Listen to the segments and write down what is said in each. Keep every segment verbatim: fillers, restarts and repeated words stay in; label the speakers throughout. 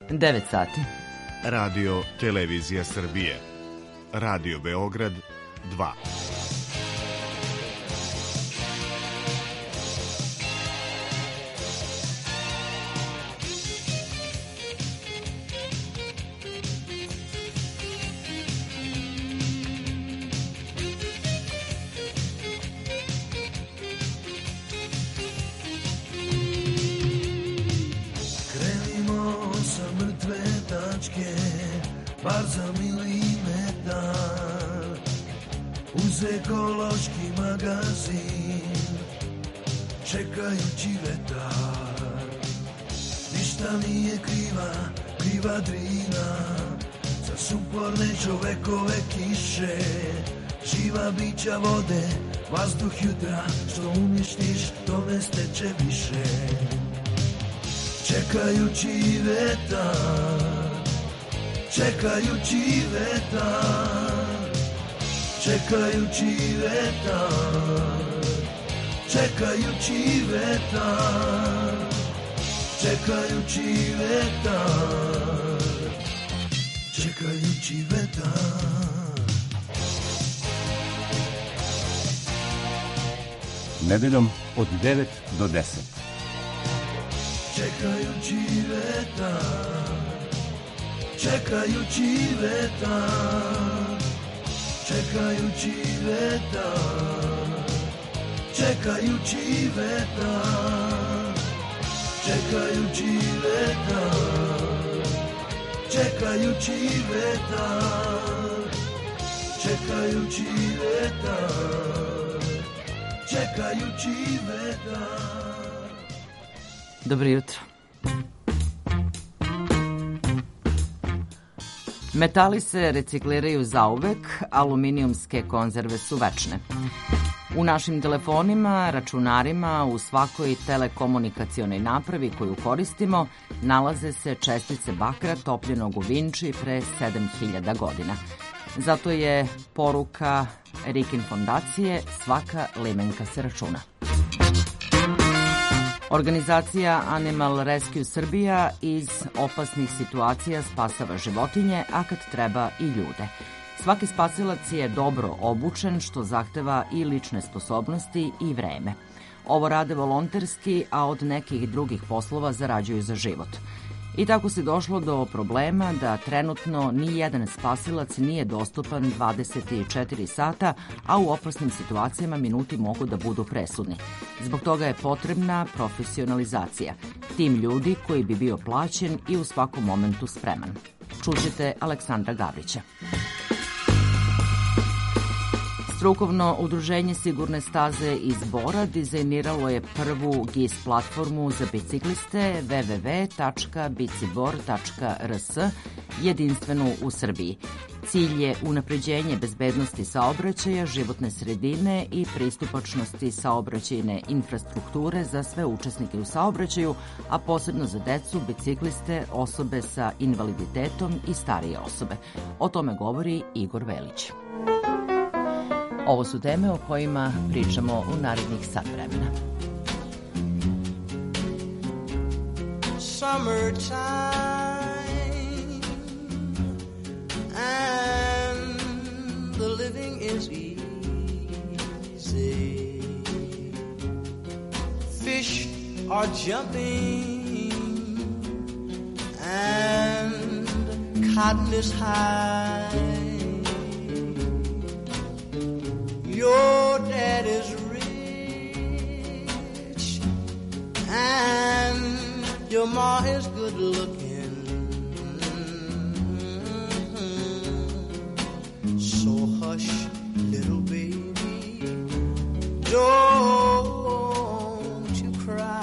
Speaker 1: devet sati.
Speaker 2: Radio Televizija Srbije. Radio Beograd dva.
Speaker 3: Bar za milimetar uz ekološki magazin, čekajući vetar. Ništa nije kriva, kriva Drina, za sumporne čovekove kiše, živa bića vode, vazduh jutra, što uništiš, to ne steče više. Čekajući vetar, čekajući vetar, čekajući vetar, čekajući vetar, čekajući vetar, čekajući vetar.
Speaker 4: Nedeljom od devet do deset.
Speaker 3: Čekajući vetar, čekajući vetar, čekajući vetar, čekajući vetar, čekajući vetar, čekajući vetar, čekajući vetar, čekajući vetar.
Speaker 1: Dobro jutro. Metali se recikliraju zauvek, aluminijumske konzerve su večne. U našim telefonima, računarima, u svakoj telekomunikacionoj napravi koju koristimo, nalaze se čestice bakra topljenog u Vinči pre sedam hiljada godina. Zato je poruka Rikin fondacije svaka limenka se računa. Organizacija Animal Rescue Srbija iz opasnih situacija spasava životinje, a kad treba i ljude. Svaki spasilac je dobro obučen, što zahteva i lične sposobnosti i vreme. Ovo rade volonterski, a od nekih drugih poslova zarađuju za život. I tako se došlo do problema da trenutno ni jedan spasilac nije dostupan dvadeset četiri sata, a u opasnim situacijama minuti mogu da budu presudni. Zbog toga je potrebna profesionalizacija, tim ljudi koji bi bio plaćen i u svakom momentu spreman. Čućete Aleksandra Gavrića. Strukovno udruženje Sigurne staze iz Bora dizajniralo je prvu G I S platformu za bicikliste w w w tačka bicibor tačka r s, jedinstvenu u Srbiji. Cilj je unapređenje bezbednosti saobraćaja, životne sredine i pristupačnosti saobraćajne infrastrukture za sve učesnike u saobraćaju, a posebno za decu, bicikliste, osobe sa invaliditetom i starije osobe. O tome govori Igor Velić. Ovo su teme o kojima pričamo u narednih sat vremena.
Speaker 5: Summertime and the living is easy. Fish are jumping and cotton is high. Your dad is rich and your ma is good looking. So hush, little baby, don't you cry.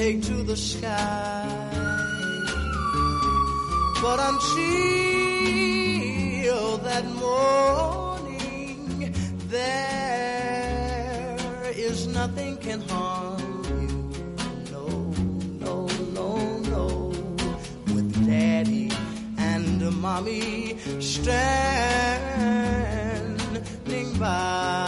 Speaker 5: take to the sky. But until that morning, there is nothing can harm you. No, no, no, no. With Daddy and Mommy standing by.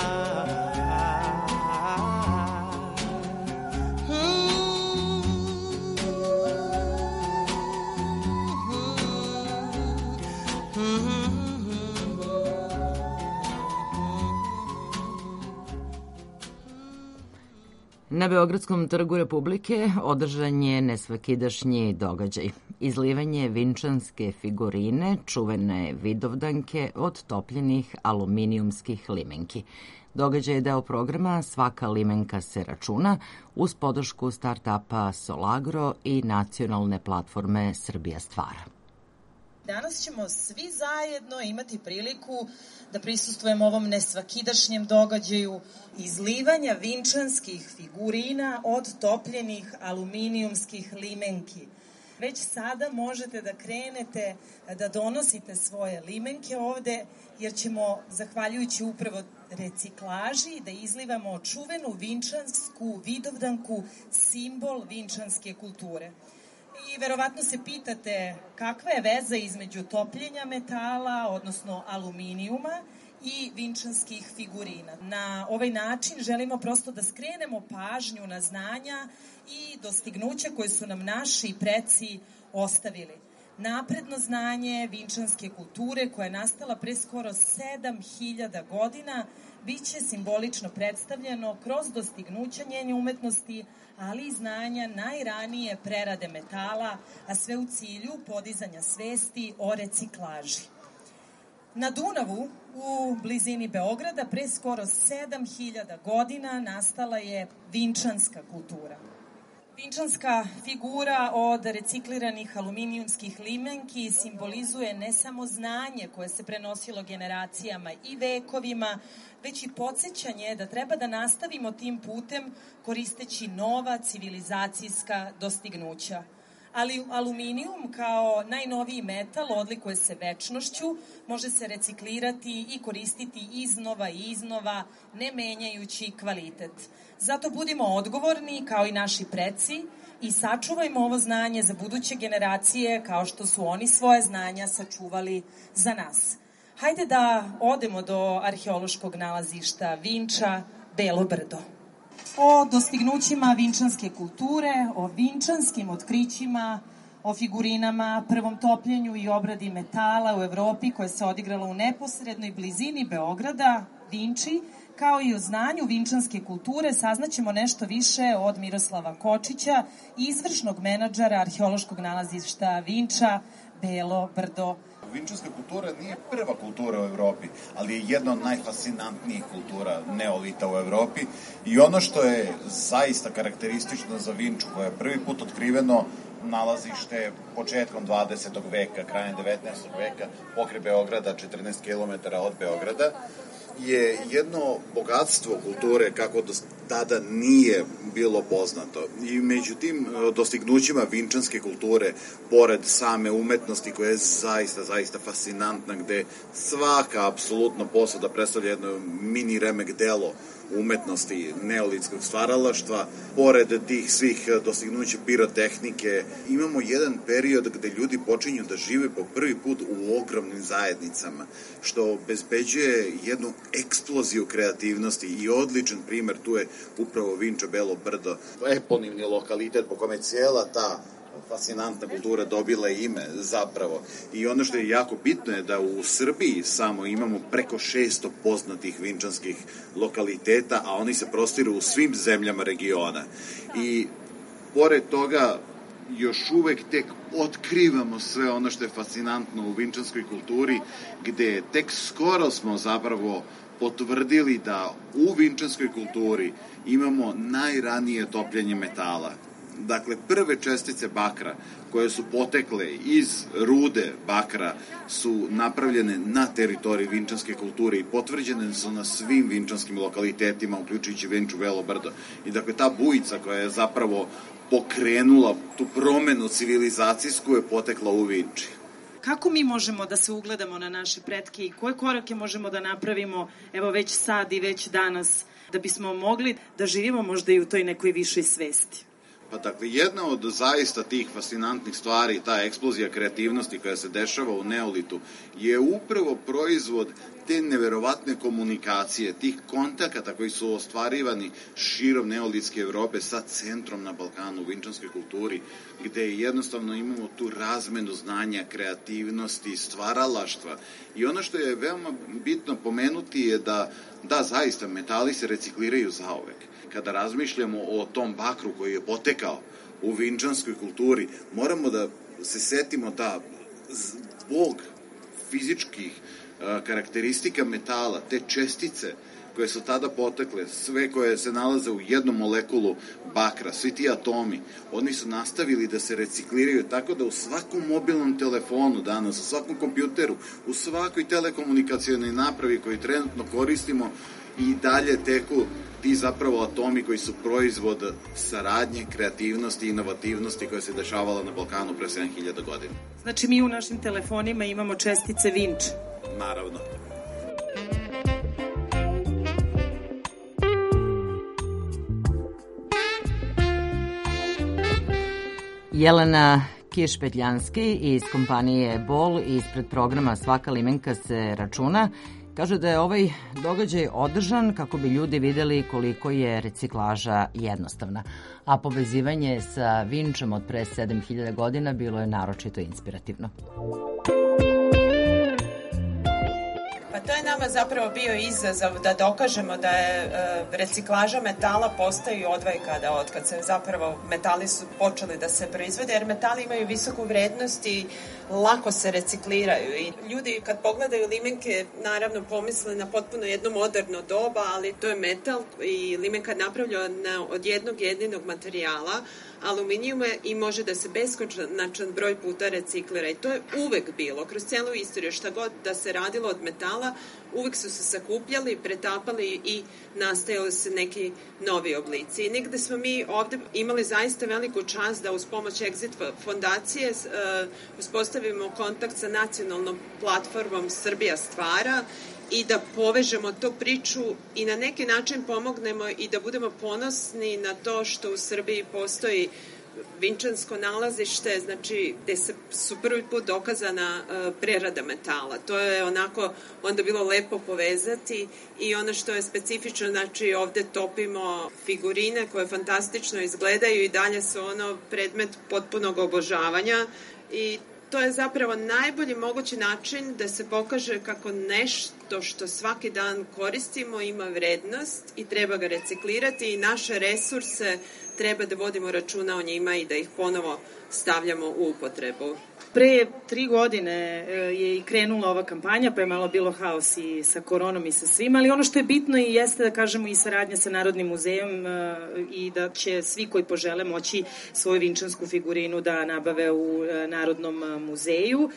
Speaker 1: Na Beogradskom trgu Republike održan je nesvakidašnji događaj. Izlivanje vinčanske figurine, čuvene Vidovdanke od topljenih aluminijumskih limenki. Događaj je deo programa Svaka limenka se računa uz podršku start-upa Solagro i nacionalne platforme Srbija stvara.
Speaker 6: Danas ćemo svi zajedno imati priliku da prisustvujemo ovom nesvakidašnjem događaju izlivanja vinčanskih figurina od topljenih aluminijumskih limenki. Već sada možete da krenete da donosite svoje limenke ovde, jer ćemo, zahvaljujući upravo reciklaži, da izlivamo čuvenu vinčansku Vidovdanku, simbol vinčanske kulture. I verovatno se pitate kakva je veza između topljenja metala, odnosno aluminijuma, i vinčanskih figurina. Na ovaj način želimo prosto da skrenemo pažnju na znanja i dostignuća koje su nam naši preci ostavili. Napredno znanje vinčanske kulture koja je nastala pre skoro sedam hiljada godina biće simbolično predstavljeno kroz dostignuća njene umetnosti, ali i znanja najranije prerade metala, a sve u cilju podizanja svesti o reciklaži. Na Dunavu, u blizini Beograda, pre skoro sedam hiljada godina nastala je vinčanska kultura. Vinčanska figura od recikliranih aluminijumskih limenki simbolizuje ne samo znanje koje se prenosilo generacijama i vekovima, već i podsjećanje da treba da nastavimo tim putem koristeći nova civilizacijska dostignuća. Ali aluminijum kao najnoviji metal odlikuje se večnošću, može se reciklirati i koristiti iznova i iznova, ne menjajući kvalitet. Zato budimo odgovorni kao i naši preci i sačuvajmo ovo znanje za buduće generacije kao što su oni svoje znanja sačuvali za nas. Hajde da odemo do arheološkog nalazišta Vinča, Belo brdo. O dostignućima vinčanske kulture, o vinčanskim otkrićima, o figurinama, prvom topljenju i obradi metala u Evropi koje se odigralo u neposrednoj blizini Beograda, Vinči, kao i o znanju vinčanske kulture saznaćemo nešto više od Miroslava Kočića, izvršnog menadžera arheološkog nalazišta Vinča, Belo brdo.
Speaker 7: Vinčanska kultura nije prva kultura u Evropi, ali je jedna od najfascinantnijih kultura neolita u Evropi i ono što je zaista karakteristično za Vinču, koje je prvi put otkriveno nalazište početkom dvadesetog veka, krajem devetnaestog veka, pokraj Beograda, četrnaest kilometara od Beograda, je jedno bogatstvo kulture kako do tada nije bilo poznato. I među tim dostignućima vinčanske kulture, pored same umetnosti koja je zaista, zaista fascinantna, gde svaka apsolutno posada predstavlja jedno mini remek delo umetnosti neolitskog stvaralaštva, pored tih svih dostignuća pirotehnike, imamo jedan period gde ljudi počinju da žive po prvi put u ogromnim zajednicama, što obezbeđuje jednu eksploziju kreativnosti i odličan primer tu je upravo Vinča, Belo brdo, eponimni lokalitet po kome cijela ta fascinantna kultura dobila ime zapravo. I ono što je jako bitno je da u Srbiji samo imamo preko šesto poznatih vinčanskih lokaliteta, a oni se prostiru u svim zemljama regiona. I pored toga još uvek tek otkrivamo sve ono što je fascinantno u vinčanskoj kulturi, gde tek skoro smo zapravo potvrdili da u vinčanskoj kulturi imamo najranije topljenje metala. Dakle, prve čestice bakra koje su potekle iz rude bakra su napravljene na teritoriji vinčanske kulture i potvrđene su na svim vinčanskim lokalitetima, uključujući Vinču, Belo brdo. I dakle, ta bujica koja je zapravo pokrenula tu promenu civilizacijsku je potekla u Vinči.
Speaker 6: Kako mi možemo da se ugledamo na naše pretke i koje korake možemo da napravimo, evo već sad i već danas, da bismo mogli da živimo možda i u toj nekoj višoj svesti?
Speaker 7: Pa dakle, jedna od zaista tih fascinantnih stvari, ta eksplozija kreativnosti koja se dešava u neolitu, je upravo proizvod te neverovatne komunikacije, tih kontakata koji su ostvarivani širom neolitske Evrope sa centrom na Balkanu, u vinčanskoj kulturi, gde jednostavno imamo tu razmenu znanja, kreativnosti, stvaralaštva. I ono što je veoma bitno pomenuti je da, da zaista, metali se recikliraju zauvek. Kada razmišljamo o tom bakru koji je potekao u vinčanskoj kulturi, moramo da se setimo da zbog fizičkih karakteristika metala, te čestice koje su tada potekle, sve koje se nalaze u jednom molekulu bakra, svi ti atomi, oni su nastavili da se recikliraju tako da u svakom mobilnom telefonu danas, u svakom kompjuteru, u svakoj telekomunikacionoj napravi koju trenutno koristimo i dalje teku ti zapravo atomi koji su proizvod saradnje, kreativnosti i inovativnosti koja se dešavala na Balkanu pre sedam hiljada godina.
Speaker 6: Znači mi u našim telefonima imamo čestice Vinče.
Speaker 7: Naravno.
Speaker 1: Jelena Kiš-Petljanski iz kompanije Bol ispred programa Svaka limenka se računa kaže da je ovaj događaj održan kako bi ljudi videli koliko je reciklaža jednostavna, a povezivanje sa Vinčom od pre sedam hiljada godina bilo je naročito inspirativno.
Speaker 8: Pa to je nama zapravo bio izazov da dokažemo da je e, reciklaža metala postaje odvojka, da od kad se zapravo metali su počeli da se proizvode, jer metali imaju visoku vrednost i lako se recikliraju. I ljudi kad pogledaju limenke naravno pomisle na potpuno jedno moderno doba, ali to je metal i limenka je napravljena od jednog jedinog materijala, aluminijuma, i može da se beskonačan broj puta reciklira. I to je uvek bilo, kroz celu istoriju, šta god da se radilo od metala, uvek su se sakupljali, pretapali i nastajali se neki novi oblici. I negde smo mi ovde imali zaista veliku čast da uz pomoć Exit fondacije uh, uspostavimo kontakt sa nacionalnom platformom Srbija stvara i da povežemo tu priču i na neki način pomognemo i da budemo ponosni na to što u Srbiji postoji vinčansko nalazište, znači gde se, su prvi put dokazana uh, prerada metala. To je onako onda bilo lepo povezati i ono što je specifično, znači ovde topimo figurine koje fantastično izgledaju i dalje su ono predmet potpunog obožavanja i to je zapravo najbolji mogući način da se pokaže kako nešto što svaki dan koristimo ima vrednost i treba ga reciklirati i naše resurse treba da vodimo računa o njima i da ih ponovo stavljamo u upotrebu.
Speaker 6: Pre tri godine je i krenula ova kampanja, pa je malo bilo haos i sa koronom i sa svim, ali ono što je bitno i jeste da kažemo i saradnja sa Narodnim muzejom i da će svi koji požele moći svoju vinčansku figurinu da nabave u Narodnom muzeju.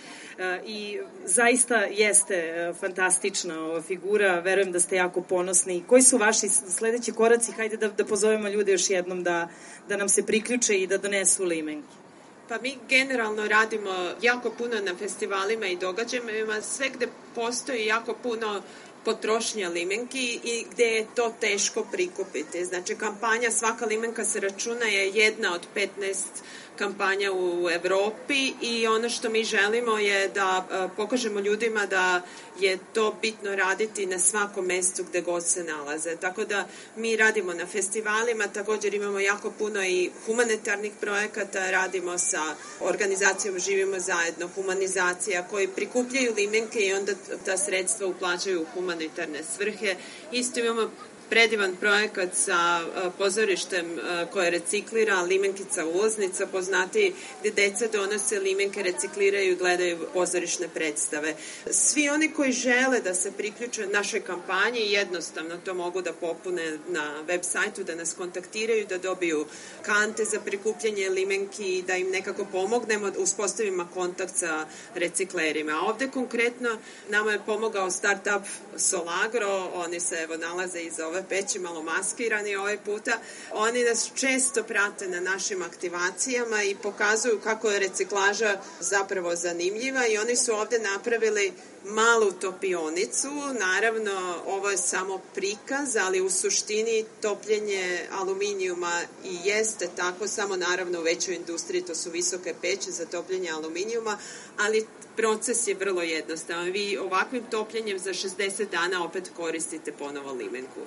Speaker 6: I zaista jeste fantastična ova figura, verujem da ste jako ponosni. Koji su vaši sledeći koraci? Hajde da, da pozovemo ljude još jednom da, da nam se priključe i da donesu limenke.
Speaker 8: Pa mi generalno radimo jako puno na festivalima i događajima, sve gde postoji jako puno potrošnja limenki i gde je to teško prikupiti. Znači, kampanja Svaka limenka se računa je jedna od petnaest kampanja u Evropi i ono što mi želimo je da pokažemo ljudima da je to bitno raditi na svakom mestu gde god se nalaze. Tako da mi radimo na festivalima, također imamo jako puno i humanitarnih projekata, radimo sa organizacijom Živimo zajedno, humanizacija, koji prikupljaju limenke i onda ta sredstva uplaćaju u humanitarne svrhe. Isto imamo predivan projekat sa pozorištem koje reciklira Limenkica ulaznica, poznati gde deca donose limenke, recikliraju i gledaju pozorišne predstave. Svi oni koji žele da se priključe našoj kampanji jednostavno to mogu da popune na web sajtu, da nas kontaktiraju, da dobiju kante za prikupljanje limenki i da im nekako pomognemo, da uspostavimo kontakt sa reciklerima. A ovde konkretno nama je pomogao startup Solagro, oni se evo nalaze iza ove ove peći malo maskirani ovaj puta. Oni nas često prate na našim aktivacijama i pokazuju kako je reciklaža zapravo zanimljiva i oni su ovde napravili malu topionicu. Naravno, ovo je samo prikaz, ali u suštini topljenje aluminijuma i jeste tako, samo naravno u većoj industriji to su visoke peći za topljenje aluminijuma, ali proces je vrlo jednostavan. Vi ovakvim topljenjem za šezdeset dana opet koristite ponovo limenku.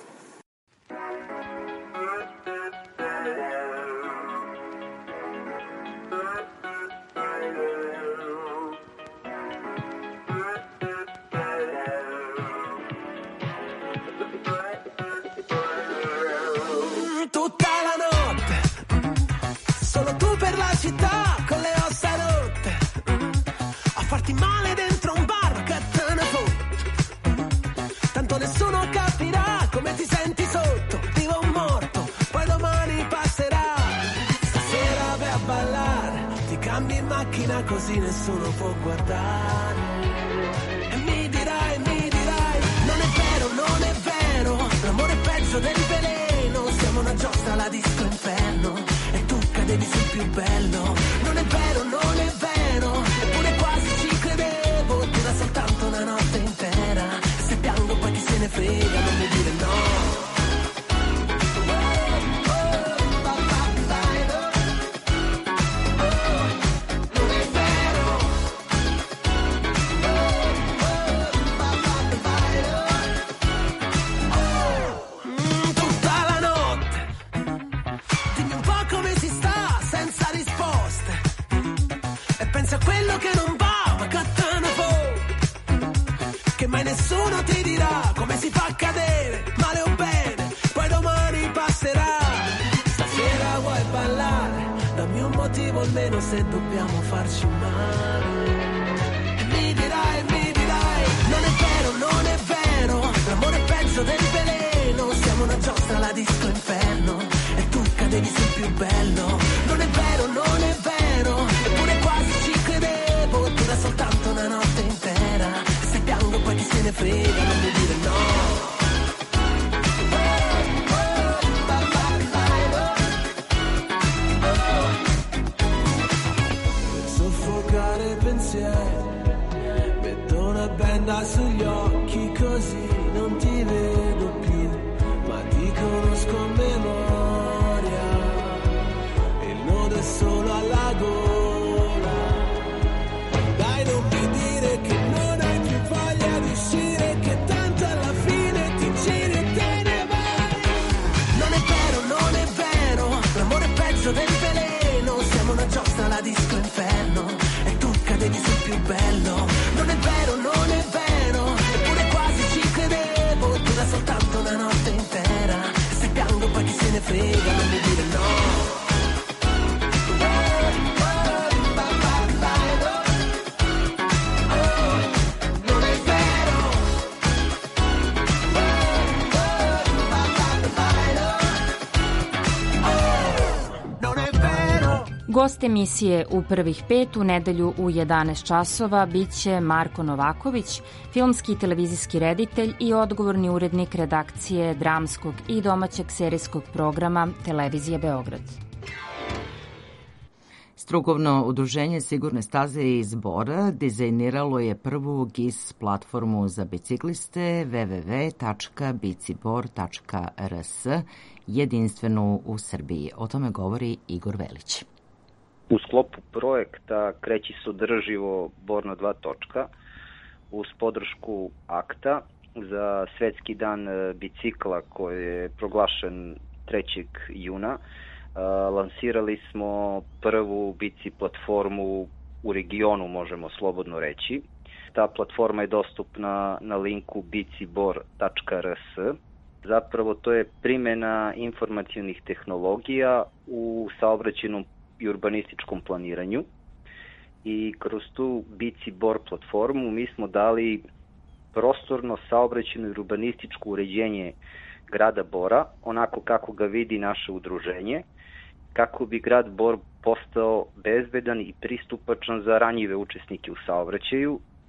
Speaker 3: Tutta la notte, solo tu per la città, con le ossa rotte, a farti male dentro un bar, che te ne fotte. Tanto nessuno capirà come ti senti sotto, vivo o morto, poi domani passerà. Stasera vai a ballare, ti cambi in macchina così nessuno può guardare. E mi dirai, mi dirai, non è vero, non è vero, l'amore è peggio del veleno. Siamo una giostra alla disco inferno e tu cadevi sul più bello. Non è vero, non è vero, eppure quasi ci credevo. Dura soltanto una notte intera, se piango poi chi se ne frega, non mi dire no. Pensa a quello che non va, ma che te ne può, che mai nessuno ti dirà come si fa a cadere, male o bene, poi domani passerà. Stasera vuoi ballare, dammi un motivo almeno se dobbiamo farci male. E mi dirai, mi dirai, non è vero, non è vero, l'amore è peggio del veleno. Siamo una giostra alla disco inferno e tu cadevi sul più bello. Non è vero, non è vero, eppure quasi ci credevo. Dura soltanto una notte intera, se piango poi chi se ne frega, non mi dire no. Per soffocare i pensieri metto una benda sugli occhi così non ti vedo più, ma ti conosco a memoria. Il nodo è solo alla gola. Dai, non mi dire che non hai più voglia di uscire, che tanto alla fine ti giri e te ne vai. Non è vero, non è vero, l'amore è peggio del veleno. Siamo una giostra alla disco inferno e tu cadevi sul più bello. Non è vero, non è vero, eppure quasi ci credevo. Dura soltanto una notte intera, se piango poi chi se ne frega, non mi dire no.
Speaker 9: Gost emisije u prvih pet u nedelju u jedanaest časova biće Marko Novaković, filmski i televizijski reditelj i odgovorni urednik redakcije dramskog i domaćeg serijskog programa Televizije Beograd.
Speaker 1: Strukovno udruženje Sigurne staze iz Bora dizajniralo je prvu G I S platformu za bicikliste w w w tačka bicibor tačka r s, jedinstvenu u Srbiji. O tome govori Igor Velić.
Speaker 10: U sklopu projekta Kreći se održivo Borna dva točka uz podršku akta za Svetski dan bicikla koji je proglašen trećeg juna, lansirali smo prvu bici platformu u regionu, možemo slobodno reći. Ta platforma je dostupna na linku bicibor tačka r s. Zapravo to je primjena informacionih tehnologija u saobraćajnom i urbanističkom planiranju i kroz tu Bicibor platformu mi smo dali prostorno saobraćajno i urbanističko uređenje grada Bora, onako kako ga vidi naše udruženje, kako bi grad Bor postao bezbedan i pristupačan za ranjive učesnike u saobraćaju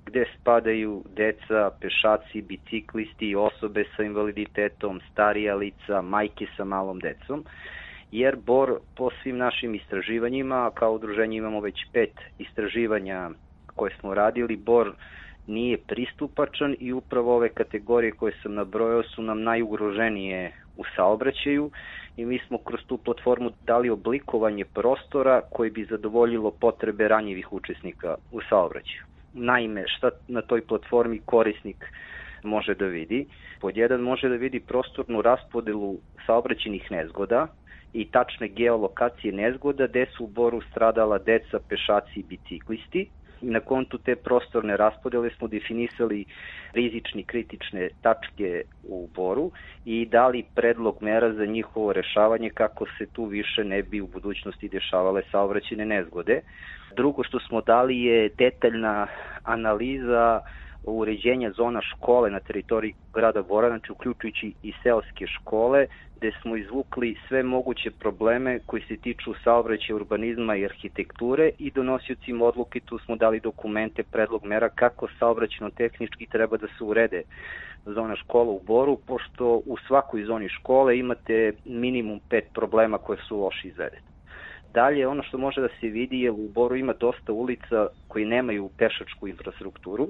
Speaker 10: gde spadaju deca, pešaci, biciklisti, osobe sa invaliditetom, starija lica, majke sa malom decom, jer Bor po svim našim istraživanjima, kao udruženje imamo već pet istraživanja koje smo radili, Bor nije pristupačan i upravo ove kategorije koje sam nabrojao su nam najugroženije u saobraćaju i mi smo kroz tu platformu dali oblikovanje prostora koji bi zadovoljilo potrebe ranjivih učesnika u saobraćaju. Naime, šta na toj platformi korisnik može da vidi? Pod jedan može da vidi prostornu raspodelu saobraćajnih nezgoda i tačne geolokacije nezgoda gde su u Boru stradala deca, pešaci i biciklisti. Na kontu te prostorne raspodele smo definisali rizični kritične tačke u Boru i dali predlog mera za njihovo rešavanje kako se tu više ne bi u budućnosti dešavale saobraćajne nezgode. Drugo što smo dali je detaljna analiza uređenja zona škole na teritoriji grada Bora, znači uključujući i seoske škole, gde smo izvukli sve moguće probleme koji se tiču saobraćaja, urbanizma i arhitekture i donosiocima odluke tu smo dali dokumente, predlog mera kako saobraćajno-tehnički treba da se urede zona škola u Boru, pošto u svakoj zoni škole imate minimum pet problema koje su loše izvedene. Dalje, ono što može da se vidi je u Boru ima dosta ulica koji nemaju pešačku infrastrukturu,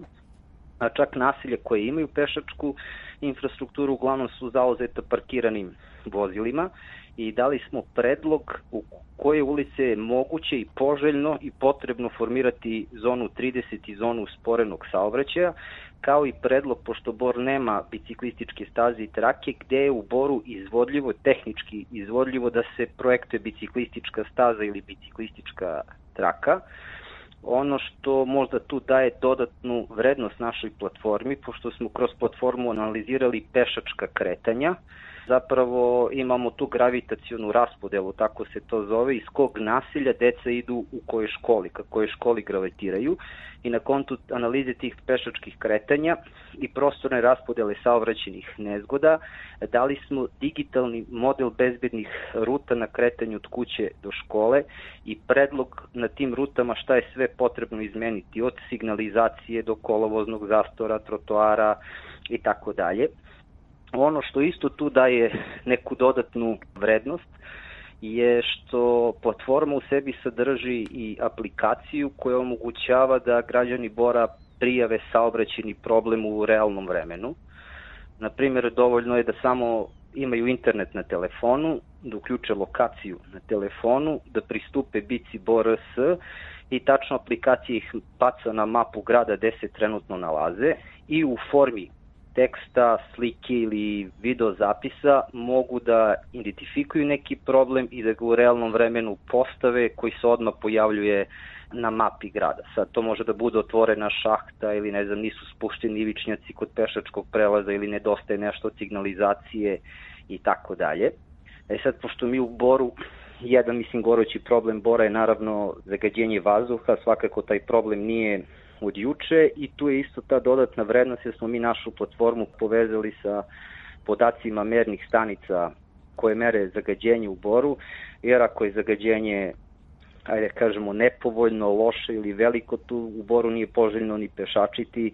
Speaker 10: a čak naselja koje imaju pešačku infrastrukturu uglavnom su zauzeta parkiranim vozilima i dali smo predlog u koje ulice je moguće i poželjno i potrebno formirati zonu trideset i zonu usporenog saobraćaja, kao i predlog, pošto Bor nema biciklističke staze i trake, gde je u Boru izvodljivo, tehnički izvodljivo da se projektuje biciklistička staza ili biciklistička traka. Ono što možda tu daje dodatnu vrednost našoj platformi, pošto smo kroz platformu analizirali pešačka kretanja, zapravo imamo tu gravitacionu raspodelu, tako se to zove, iz kog naselja deca idu u kojoj školi, ka kojoj školi gravitiraju i na kontu analize tih pešačkih kretanja i prostorne raspodele saobraćajnih nezgoda dali smo digitalni model bezbednih ruta na kretanju od kuće do škole i predlog na tim rutama šta je sve potrebno izmeniti, od signalizacije do kolovoznog zastora, trotoara i tako dalje. Ono što isto tu daje neku dodatnu vrednost je što platforma u sebi sadrži i aplikaciju koja omogućava da građani Bora prijave saobraćajni problem u realnom vremenu. Na primjer, dovoljno je da samo imaju internet na telefonu, da uključe lokaciju na telefonu, da pristupe Bici Bor S i tačno aplikacija ih baca na mapu grada gde se trenutno nalaze i u formi teksta, slike ili video zapisa mogu da identifikuju neki problem i da ga u realnom vremenu postave koji se odmah pojavljuje na mapi grada. Sad to može da bude otvorena šahta ili ne znam, nisu spušteni ivičnjaci kod pešačkog prelaza ili nedostaje nešto od signalizacije i tako dalje. E sad, pošto mi u Boru, jedan mislim gorući problem Bora je naravno zagađenje vazduha, svakako taj problem nije od juče i tu je isto ta dodatna vrednost jer smo mi našu platformu povezali sa podacima mernih stanica koje mere zagađenje u Boru, jer ako je zagađenje, ajde kažemo, nepovoljno, loše ili veliko, tu u Boru nije poželjno ni pešačiti,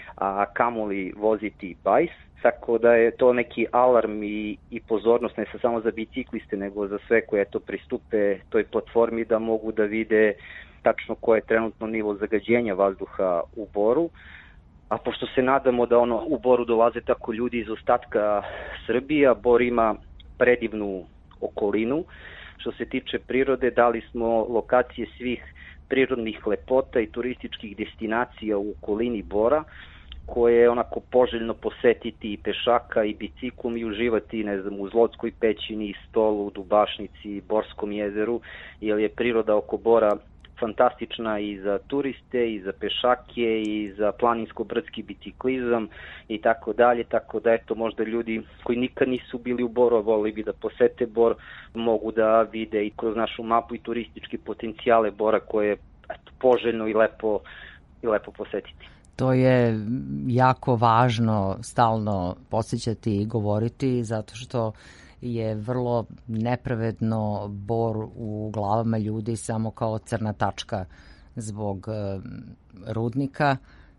Speaker 10: a kamoli voziti bajs, tako da je to neki alarm i, i pozornost ne samo za bicikliste, nego za sve koje to pristupe toj platformi da mogu da vide tačno koje je trenutno nivo zagađenja vazduha u Boru, a pošto se nadamo da ono u Boru dolaze tako ljudi iz ostatka Srbije, Bor ima predivnu okolinu. Što se tiče prirode, dali smo lokacije svih prirodnih lepota i turističkih destinacija u okolini Bora, koje je onako poželjno posetiti i pešaka i biciklom i uživati, ne znam, u Zlotskoj pećini, Stolu, Dubašnici, Borskom jezeru, jer je priroda oko Bora fantastična i za turiste, i za pešake, i za planinsko-brdski biciklizam i tako dalje, tako da eto možda ljudi koji nikad nisu bili u Boru, a volili bi da posete Bor, mogu da vide i kroz našu mapu i turističke potencijale Bora koje je eto, poželjno i lepo, i lepo posetiti.
Speaker 1: To je jako važno stalno podsjećati i govoriti zato što je vrlo nepravedno Bor u glavama ljudi samo kao crna tačka zbog rudnika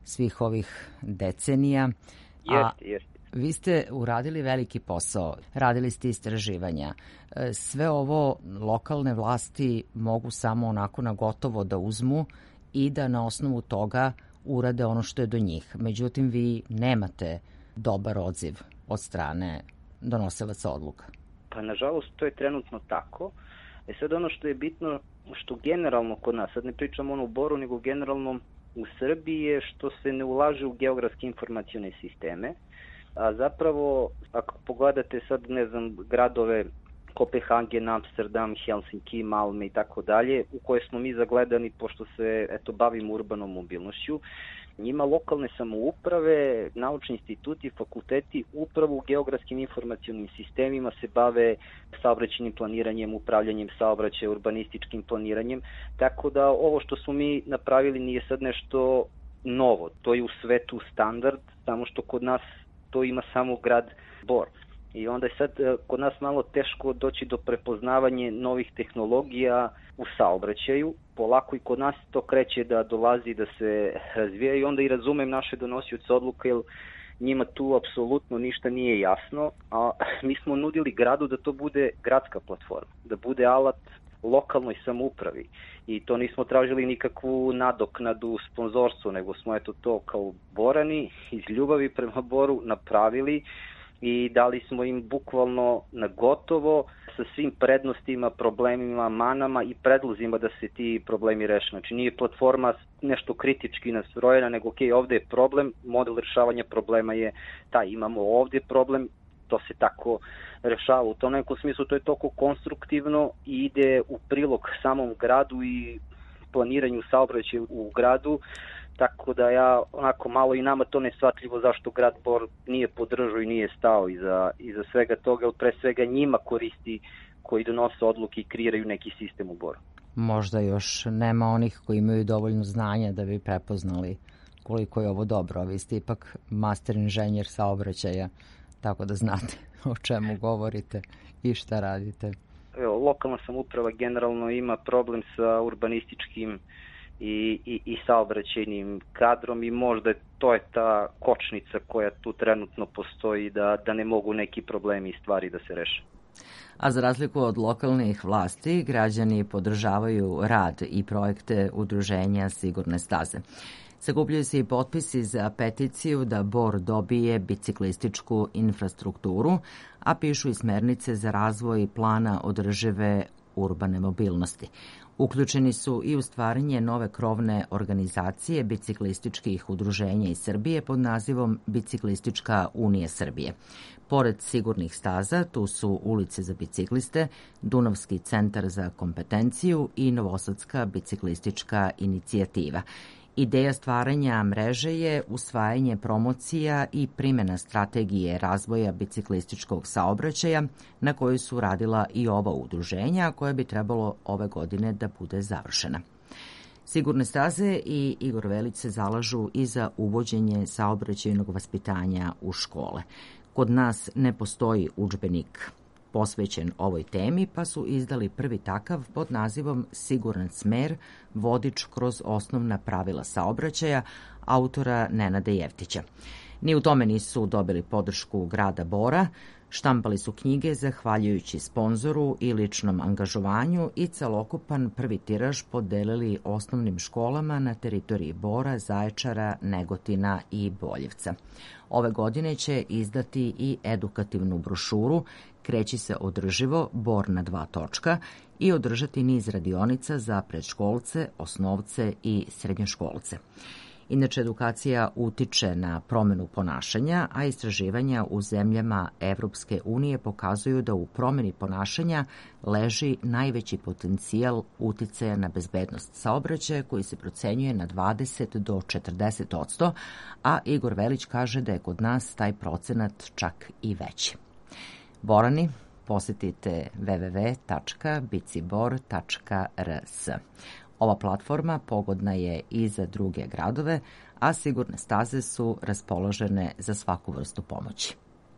Speaker 1: svih ovih decenija.
Speaker 10: Jeste, jeste.
Speaker 1: Vi ste uradili veliki posao, radili ste istraživanja. Sve ovo lokalne vlasti mogu samo onako na gotovo da uzmu i da na osnovu toga urade ono što je do njih. Međutim, vi nemate dobar odziv od strane donosilaca odluka.
Speaker 10: Pa, nažalost, to je trenutno tako. E sad, ono što je bitno, što generalno kod nas, sad ne pričamo ono u Boru, nego generalno u Srbiji je što se ne ulaže u geografske informacione sisteme. A zapravo, ako pogledate sad, ne znam, gradove Kopenhagen, Amsterdam, Helsinki, Malme i tako dalje, u koje smo mi zagledani, pošto se eto bavimo urbanom mobilnošću, njima lokalne samouprave, naučni instituti, fakulteti upravo u geografskim informacionim sistemima se bave saobraćajnim planiranjem, upravljanjem saobraćaja, urbanističkim planiranjem, tako da ovo što smo mi napravili nije sad nešto novo, to je u svetu standard, samo što kod nas to ima samo grad Bor. I onda je sad kod nas malo teško doći do prepoznavanja novih tehnologija u saobraćaju. Polako i kod nas to kreće da dolazi, da se razvija i onda i razumem naše donosioce odluka, jer njima tu apsolutno ništa nije jasno, a mi smo nudili gradu da to bude gradska platforma, da bude alat lokalnoj samoupravi i to nismo tražili nikakvu nadoknadu, sponzorstvo, nego smo eto to kao Borani iz ljubavi prema Boru napravili i dali smo im bukvalno na gotovo sa svim prednostima, problemima, manama i predlozima da se ti problemi reše. Znači nije platforma nešto kritički nastrojena, nego ok, ovde je problem, model rešavanja problema je taj, imamo ovde problem, to se tako rešava. U tom nekom smislu to je toliko konstruktivno i ide u prilog samom gradu i planiranju saobraćaja u gradu, tako da ja onako malo i nama to neshvatljivo zašto grad Bor nije podržao i nije stao iza, iza svega toga, jer pre svega njima koristi koji donose odluke i kreiraju neki sistem u Boru.
Speaker 1: Možda još nema onih koji imaju dovoljno znanja da bi prepoznali koliko je ovo dobro, a vi ste ipak master inženjer saobraćaja, tako da znate o čemu govorite i šta radite.
Speaker 10: Evo, lokalna samouprava generalno ima problem sa urbanističkim i, i, i saobraćajnim kadrom i možda to je ta kočnica koja tu trenutno postoji da, da ne mogu neki problemi i stvari da se reše.
Speaker 1: A za razliku od lokalnih vlasti, građani podržavaju rad i projekte udruženja Sigurne staze. Sakupljaju se i potpisi za peticiju da Bor dobije biciklističku infrastrukturu, a pišu i smernice za razvoj plana održive urbane mobilnosti. Uključeni su i u stvaranje nove krovne organizacije biciklističkih udruženja iz Srbije pod nazivom Biciklistička unija Srbije. Pored sigurnih staza, tu su ulice za bicikliste, Dunavski centar za kompetenciju i Novosadska biciklistička inicijativa. Ideja stvaranja mreže je usvajanje promocija i primjena strategije razvoja biciklističkog saobraćaja na kojoj su radila i ova udruženja, koja bi trebalo ove godine da bude završena. Sigurne staze i Igor Velić se zalažu i za uvođenje saobraćajnog vaspitanja u škole. Kod nas ne postoji udžbenik posvećen ovoj temi, pa su izdali prvi takav pod nazivom Siguran smer, vodič kroz osnovna pravila saobraćaja, autora Nenada Jevtića. Ni u tome nisu dobili podršku grada Bora, štampali su knjige zahvaljujući sponzoru i ličnom angažovanju i celokupan prvi tiraž podelili osnovnim školama na teritoriji Bora, Zaječara, Negotina i Boljevca. Ove godine će izdati i edukativnu brošuru Kreći se održivo, Bor na dva točka i održati niz radionica za predškolce, osnovce i srednjoškolce. Inače, edukacija utiče na promenu ponašanja, a istraživanja u zemljama Evropske unije pokazuju da u promeni ponašanja leži najveći potencijal uticaja na bezbednost saobraćaja, koji se procenjuje na dvadeset do četrdeset odsto, a Igor Velić kaže da je kod nas taj procenat čak i veći. Borani, posetite w w w tačka bicibor tačka r s. Ova platforma pogodna je i za druge gradove, a sigurne staze su raspoložene za svaku vrstu pomoći.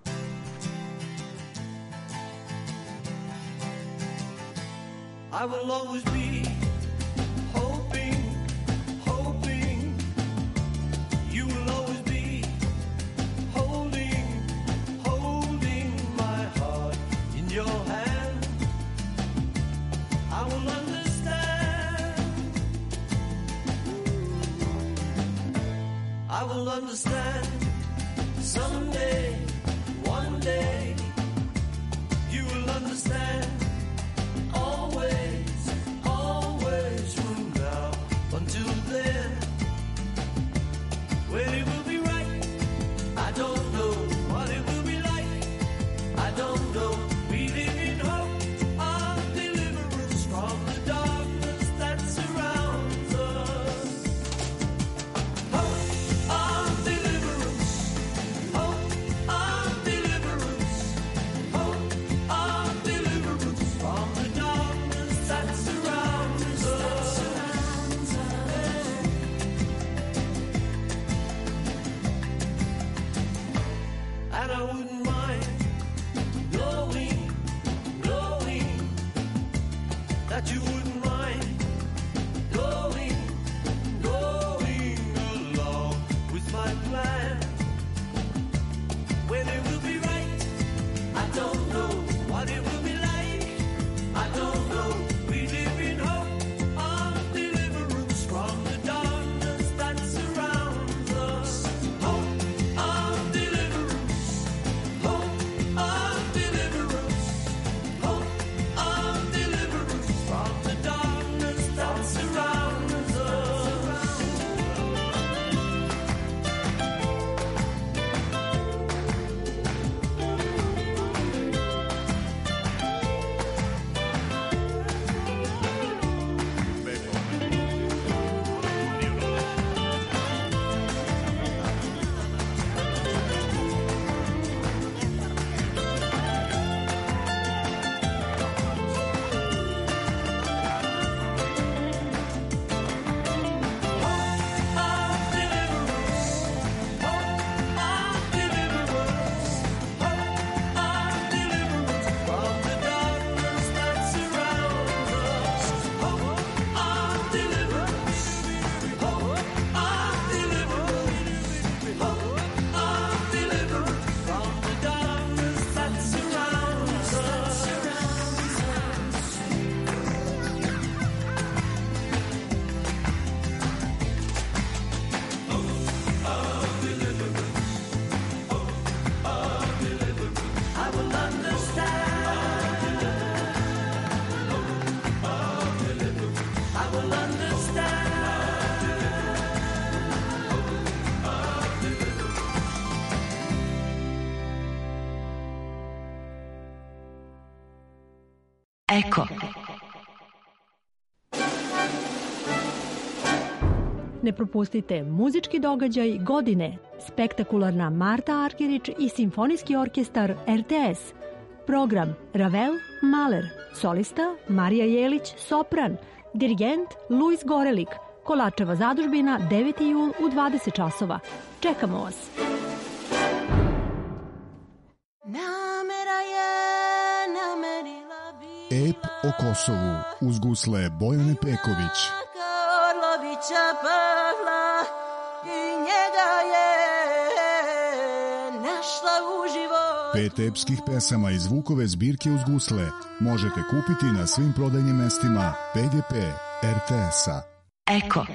Speaker 5: I will always be hoping, hoping you will understand someday, one day. You will understand always, always from now until then. When it will be right, I don't know. What it will be like, I don't know. We live in hope of deliverance from the darkness that surrounds us. Hope of deliverance, hope of deliverance, hope of deliverance from the darkness that surrounds us. And I wouldn't mind knowing, knowing that you wouldn't mind going, going along with my plan. When it will be right, I don't know. What it will be like, I don't know. We live in hope of deliverance from the darkness that surrounds us. Hope of deliverance, hope of deliverance, hope of deliverance from the darkness that surrounds us. I will understand. I will understand.
Speaker 11: Eko.
Speaker 12: Ne propustite muzički događaj godine, spektakularna Marta Argerić i Simfonijski orkestar R T S. Program Ravel, Mahler, solista Marija Jelić, sopran, dirigent Luis Gorelik, Kolačeva zadužbina, deveti jul u dvadeset časova. Čekamo vas!
Speaker 13: Ep o Kosovu uz gusle Bojane Peković.
Speaker 14: Orlovića Pavla i njega je našla uživo.
Speaker 13: Pet epskih pesama iz Vukove zbirke uz gusle možete kupiti na svim prodajnim mestima P G P R T S-a.
Speaker 11: Eko.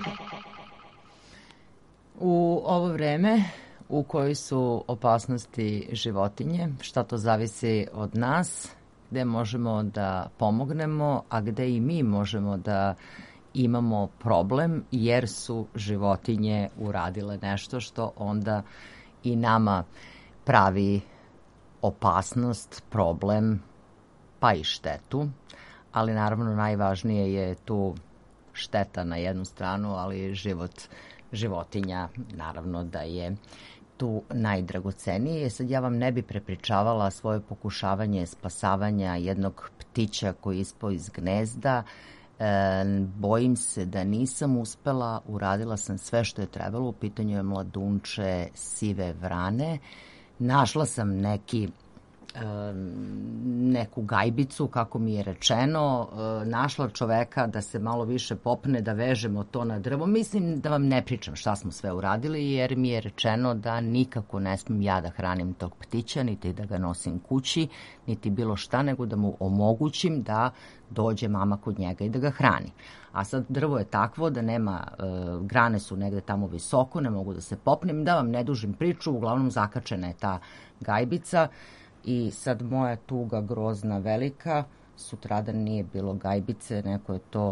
Speaker 1: U ovo vreme u kojoj su opasnosti životinje, šta to zavisi od nas, gde možemo da pomognemo, a gde i mi možemo da imamo problem jer su životinje uradile nešto što onda i nama pravi opasnost, problem, pa i štetu. Ali naravno najvažnije je tu šteta na jednu stranu, ali život životinja naravno da je tu najdragocenije. Sad ja vam ne bi prepričavala svoje pokušavanje spasavanja jednog ptića koji je ispao iz gnezda. E, bojim se da nisam uspela, uradila sam sve što je trebalo, u pitanju je mladunče sive vrane. Našla sam neki neku gajbicu, kako mi je rečeno, našla čoveka da se malo više popne, da vežemo to na drvo. Mislim da vam ne pričam šta smo sve uradili, jer mi je rečeno da nikako ne smem ja da hranim tog ptića, niti da ga nosim kući, niti bilo šta, nego da mu omogućim da dođe mama kod njega i da ga hrani. A sad drvo je takvo da nema, e, grane su negde tamo visoko, ne mogu da se popnem, da vam ne dužim priču, uglavnom zakačena je ta gajbica. I sad moja tuga grozna velika, sutradan nije bilo gajbice, neko je to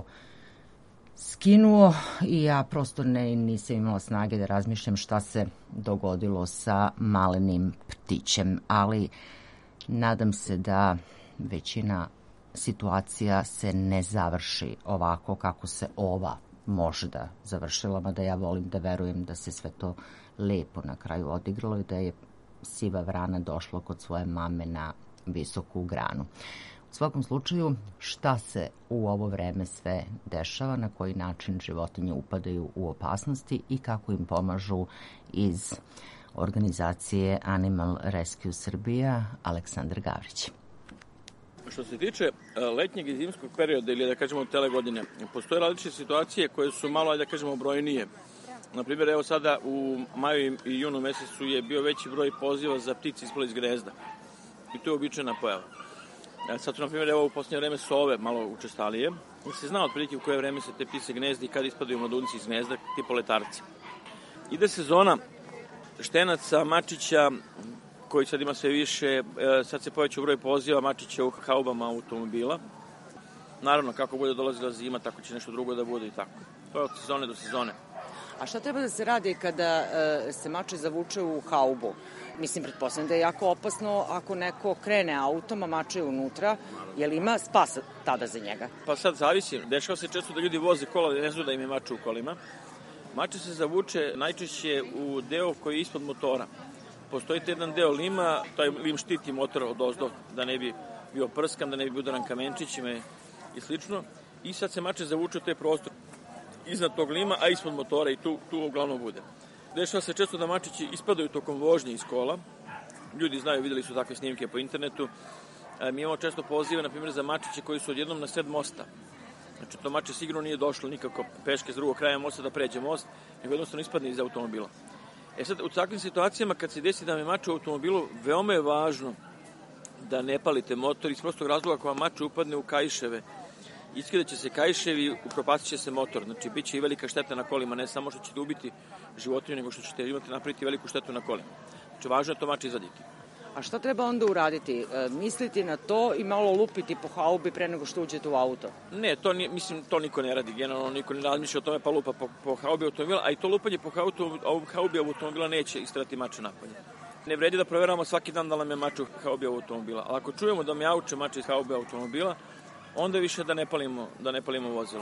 Speaker 1: skinuo i ja prosto ne, nisam imala snage da razmišljam šta se dogodilo sa malenim ptićem, ali nadam se da većina situacija se ne završi ovako kako se ova možda završila, mada ja volim da verujem da se sve to lepo na kraju odigralo i da je siva vrana došla kod svoje mame na visoku granu. U svakom slučaju, šta se u ovo vreme sve dešava, na koji način životinje upadaju u opasnosti i kako im pomažu iz organizacije Animal Rescue Srbija, Aleksandar Gavrić.
Speaker 15: Što se tiče letnjeg i zimskog perioda ili da kažemo tele godine, postoje različite situacije koje su malo, da kažemo, brojnije. Naprimjer, evo sada u maju i junu mesecu je bio veći broj poziva za ptice ispale iz gnezda. I to je običajna pojava. Sad su, naprimjer, evo u posljednje vreme sove malo učestalije. I se zna otprilike u koje vreme se te ptice gnezdi i kada ispadaju mladunci iz gnezda, tipo letarci. Ide sezona štenaca, mačića, koji sad ima sve više. Sad se povećao broj poziva mačića u haubama automobila. Naravno, kako bude dolazila zima, tako će nešto drugo da bude i tako. To je od sezone do sezone.
Speaker 1: A šta treba da se radi kada e, se mače zavuče u haubu? Mislim, pretpostavljam da je jako opasno ako neko krene autom, a mače je unutra, je li ima spasa tada za njega?
Speaker 15: Pa sad zavisi. Dešava se često da ljudi voze kola, da ne znaju da im je mače u kolima. Mače se zavuče najčešće u deo koji je ispod motora. Postoji jedan deo lima, taj lim štiti motor od ozdo, da ne bi bio prskan, da ne bi bio udaran kamenčićima i slično. I sad se mače zavuče u taj prostor iznad tog lima, a ispod motora i tu, tu uglavnom bude. Dešava se često da mačići ispadaju tokom vožnje iz kola. Ljudi znaju, videli su takve snimke po internetu. E, mi imamo često pozive, na primjer, za mačiće koji su odjednom na sred mosta. Znači, to mače sigurno nije došlo nikako peške s drugog kraja mosta da pređe most, nego jednostavno ispadne iz automobila. E sad, u takvim situacijama, kad se desi da vam je mače u automobilu, veoma je važno da ne palite motor iz prostog razloga ako vam mače upadne u kaiševe. Iskidat će se kaiševi, upropastit će se motor. Znači, bit će i velika šteta na kolima, ne samo što ćete ubiti životinju, nego što ćete imati napraviti veliku štetu na kolima. Znači, važno je to mače izvaditi.
Speaker 1: A šta treba onda uraditi? E, misliti na to i malo lupiti po haubi pre nego što uđete u auto?
Speaker 15: Ne, to nije, mislim, to niko ne radi. Generalno niko ne razmišlja o tome pa lupa po, po haubi automobila, a i to lupanje po haubi automobila neće istrati mače napolje. Ne vredi da proveravamo svaki dan da nam je mače u haubi automobila, ali ako čujemo da mi auče mače iz haubi automobila, onda više da ne palimo, da ne palimo vozilo.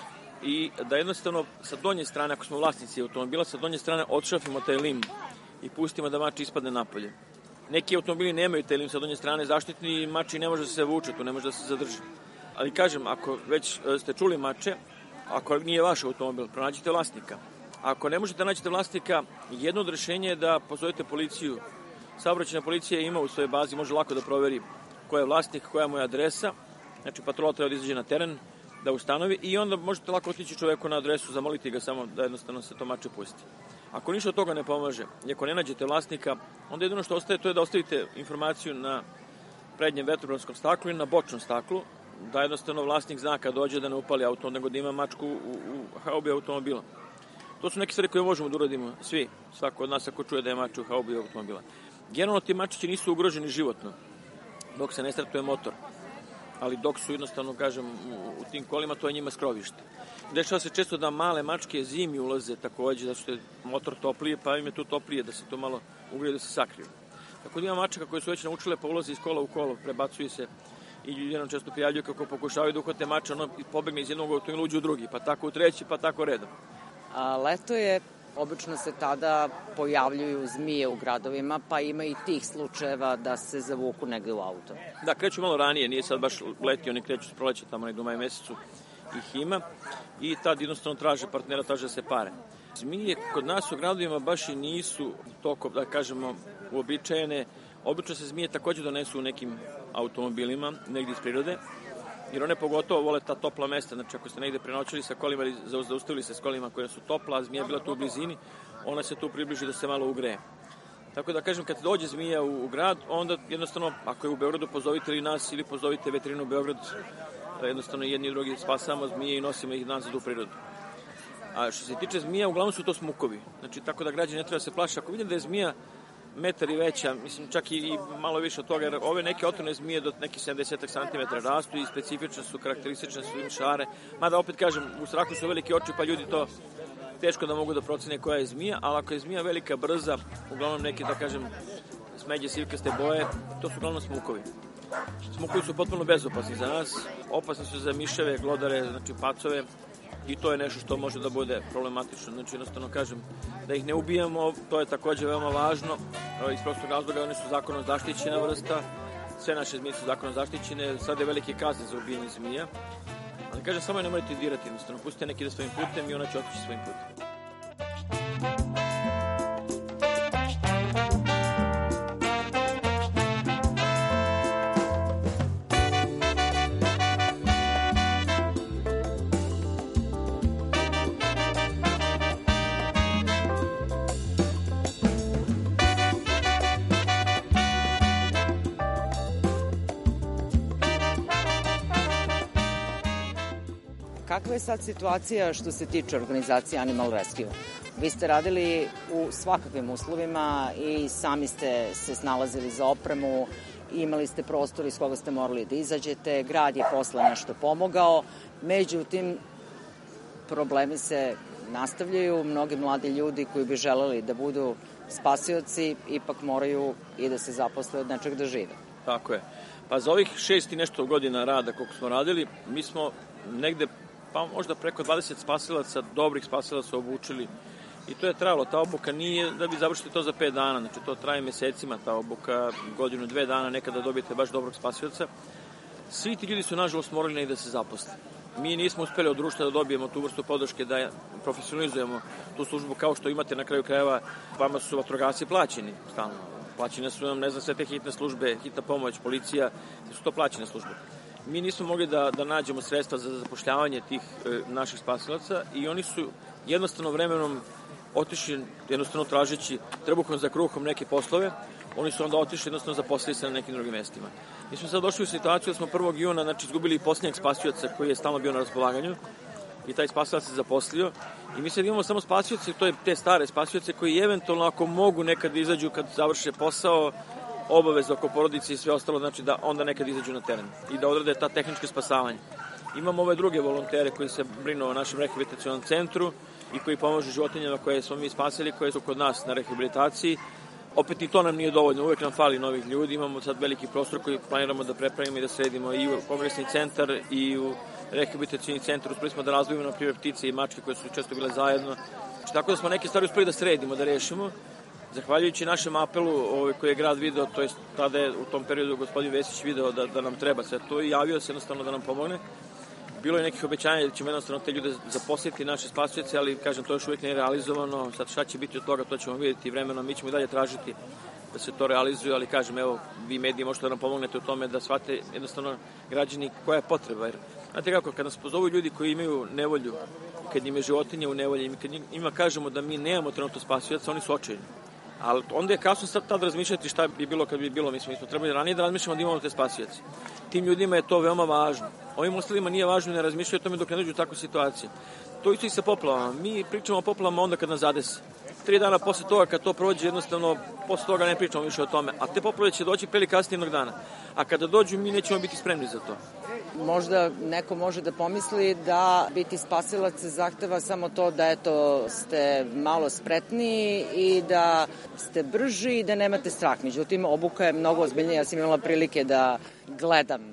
Speaker 15: I da jednostavno sa donje strane, ako smo vlasnici automobila, sa donje strane odšrafimo taj lim i pustimo da mač ispadne napolje. Neki automobili nemaju taj lim sa donje strane zaštitni i mač ne može da se vuče, tu ne može da se zadrži. Ali kažem, ako već ste čuli mače, ako nije vaš automobil, pronađite vlasnika. Ako ne možete naći vlasnika, jedno od rešenja je da pozovete policiju. Saobraćajna policija ima u svojoj bazi, može lako da proveri ko je vlasnik, koja mu je adresa. Znači, patrola treba da izađe na teren, da ustanovi i onda možete lako otići čoveku na adresu, zamoliti ga samo da jednostavno se to mače pusti. Ako ništa od toga ne pomaže i ako ne nađete vlasnika, onda jedino što ostaje to je da ostavite informaciju na prednjem vetrobranskom staklu i na bočnom staklu, da jednostavno vlasnik zna kad dođe da ne upali auto, nego da ima mačku u, u haubi automobila. To su neke stvari koje možemo da uradimo svi, svako od nas ako čuje da je mačka u haubi automobila. Generalno ti mačići nisu ugroženi životno, dok se ne startuje motor. Ali dok su jednostavno, kažem, u tim kolima, to je njima skrovište. Dešava se često da male mačke zimi ulaze takođe, da su motor toplije, pa im je tu toplije, da se to malo ugreje, da se sakriju. Tako da ima mačaka koje su već naučile, pa ulaze iz kola u kolo, prebacuju se i ljudi nam često prijavljuju kako pokušavaju da uhvate mača, ono pobegne iz jednog automobila, uđe u drugi, pa tako u treći, pa tako redom.
Speaker 1: A leto je, obično se tada pojavljuju zmije u gradovima, pa ima i tih slučajeva da se zavuku negde u auto.
Speaker 15: Da, kreću malo ranije, nije sad baš leti, oni kreću s proleća tamo negde u maju mesecu ih ima i tad jednostavno traže partnera, traže da se pare. Zmije kod nas u gradovima baš i nisu toliko, da kažemo, uobičajene, Obično se zmije takođe donesu u nekim automobilima, negdje iz prirode, jer one pogotovo vole ta topla mesta. Znači, ako ste negde prenoćili sa kolima ili zaustavili se s kolima koja su topla, a zmija bila tu u blizini, ona se tu približi da se malo ugreje. Tako da kažem, kad dođe zmija u, u grad, onda jednostavno, ako je u Beogradu, pozovite ili nas ili pozovite veterinu u Beograd, jednostavno jedni i drugi spasamo zmije i nosimo ih nazad u prirodu. A što se tiče zmija, uglavnom su to smukovi. Znači, tako da građani ne treba se plašiti. Ako vidim da je zmija metar i veća, mislim čak i, i malo više od toga, jer ove neke otrovne zmije do nekih sedamdeset centimetara rastu i specifične su, karakteristične su im šare. Mada opet kažem, u strahu su velike oči, pa ljudi to teško da mogu da procene koja je zmija, ali ako je zmija velika, brza, uglavnom neke, da kažem, smeđe, sivkaste boje, to su uglavnom smukovi. Smukovi su potpuno bezopasni za nas, opasni su za miševe, glodare, znači pacove, i to je nešto što može da bude problematično. Znači, jednostavno kažem, da ih ne ubijamo, to je takođe veoma važno, iz prostog razloga, oni su zakonom zaštićena vrsta, sve naše zmije su zakonom zaštićene, sad je velike kazne za ubijanje zmija, ali kažem, samo je ne morate dirati, jednostavno, pustite neki da svojim putem i ona će otići svojim putem.
Speaker 1: Kakva je sad situacija što se tiče organizacije Animal Rescue? Vi ste radili u svakakvim uslovima i sami ste se snalazili za opremu, imali ste prostor iz koga ste morali da izađete, grad je posle nešto pomogao, međutim, problemi se nastavljaju, mnogi mladi ljudi koji bi želeli da budu spasioci ipak moraju i da se zaposle od nečeg da žive.
Speaker 15: Tako je. Pa za ovih šest i nešto godina rada koliko smo radili, mi smo negde pa možda preko dvadeset spasilaca, dobrih spasilaca obučili i to je trajalo. Ta obuka nije da bi završili to za pet dana, znači to traje mesecima, ta obuka, godinu, dve dana, nekada dobijete baš dobrog spasioca. Svi ti ljudi su nažalost morali negde da se zaposle. Mi nismo uspeli od društva da dobijemo tu vrstu podrške, da profesionalizujemo tu službu kao što imate na kraju krajeva, vama su vatrogasci plaćeni stalno. Plaćene su nam, ne znam, sve te hitne službe, hitna pomoć, policija, su to plaćene službe. Mi nismo mogli da, da nađemo sredstva za zapošljavanje tih e, naših spasilaca i oni su jednostavno vremenom otišli, jednostavno tražeći trbuhom za kruhom neke poslove, oni su onda otišli jednostavno zaposlili se na nekim drugim mestima. Mi smo sad došli u situaciju da smo prvog juna znači, izgubili posljednjeg spasioca koji je stalno bio na raspolaganju i taj spasilac se zaposlio i mi sad imamo samo spasioce, to je te stare spasioce koji eventualno ako mogu nekad izađu kad završe posao, obaveza oko porodice i sve ostalo, znači da onda nekad izađu na teren i da odrade ta tehnička spasavanja. Imamo ove druge volontere koji se brinu o našem rehabilitacionom centru i koji pomažu životinjama koje smo mi spasili, koje su kod nas na rehabilitaciji. Opet i to nam nije dovoljno, uvek nam fali novih ljudi, imamo sad veliki prostor koji planiramo da prepravimo i da sredimo i u kongresni centar i u rehabilitacioni centar. Uspeli smo da razvijemo na primjer ptice i mačke koje su često bile zajedno. Znači, tako da smo neke stvari uspeli da sredimo, da rešimo. Zahvaljujući našem apelu ovaj, koji je grad video, to je tada je u tom periodu gospodin Vesić video da, da nam treba sve to i javio se jednostavno da nam pomogne. Bilo je nekih obećanja da ćemo jednostavno te ljude zaposliti, naše spasioce, ali kažem to još uvijek nije realizovano. Sad šta će biti od toga, to ćemo vidjeti vremenom, mi ćemo i dalje tražiti da se to realizuje, ali kažem evo, vi mediji možete da nam pomognete u tome da shvate jednostavno građani koja je potreba. Jer, znate kako, kad nas pozovu ljudi koji imaju nevolju, kad im je životinja u nevolji, kad njima kažemo da mi nemamo trenutno spasioca, oni su očajni. Ali onda je kasno sad tad razmišljati šta bi bilo kad bi bilo. Mi smo, mi smo trebali ranije da razmišljamo da imamo te spasioce. Tim ljudima je to veoma važno. Ovim ostalima nije važno, ne razmišljaju o tome dok ne dođu u takvu situaciju. To isto i sa poplavama. Mi pričamo o poplavama onda kad nas zadese. Tri dana posle toga kad to prođe, jednostavno posle toga ne pričamo više o tome. A te poplave će doći prili kasnije jednog dana. A kada dođu mi nećemo biti spremni za to.
Speaker 1: Možda neko može da pomisli da biti spasilac zahteva samo to da eto ste malo spretniji i da ste brži i da nemate strah. Međutim, obuka je mnogo ozbiljnija. Ja sam imala prilike da gledam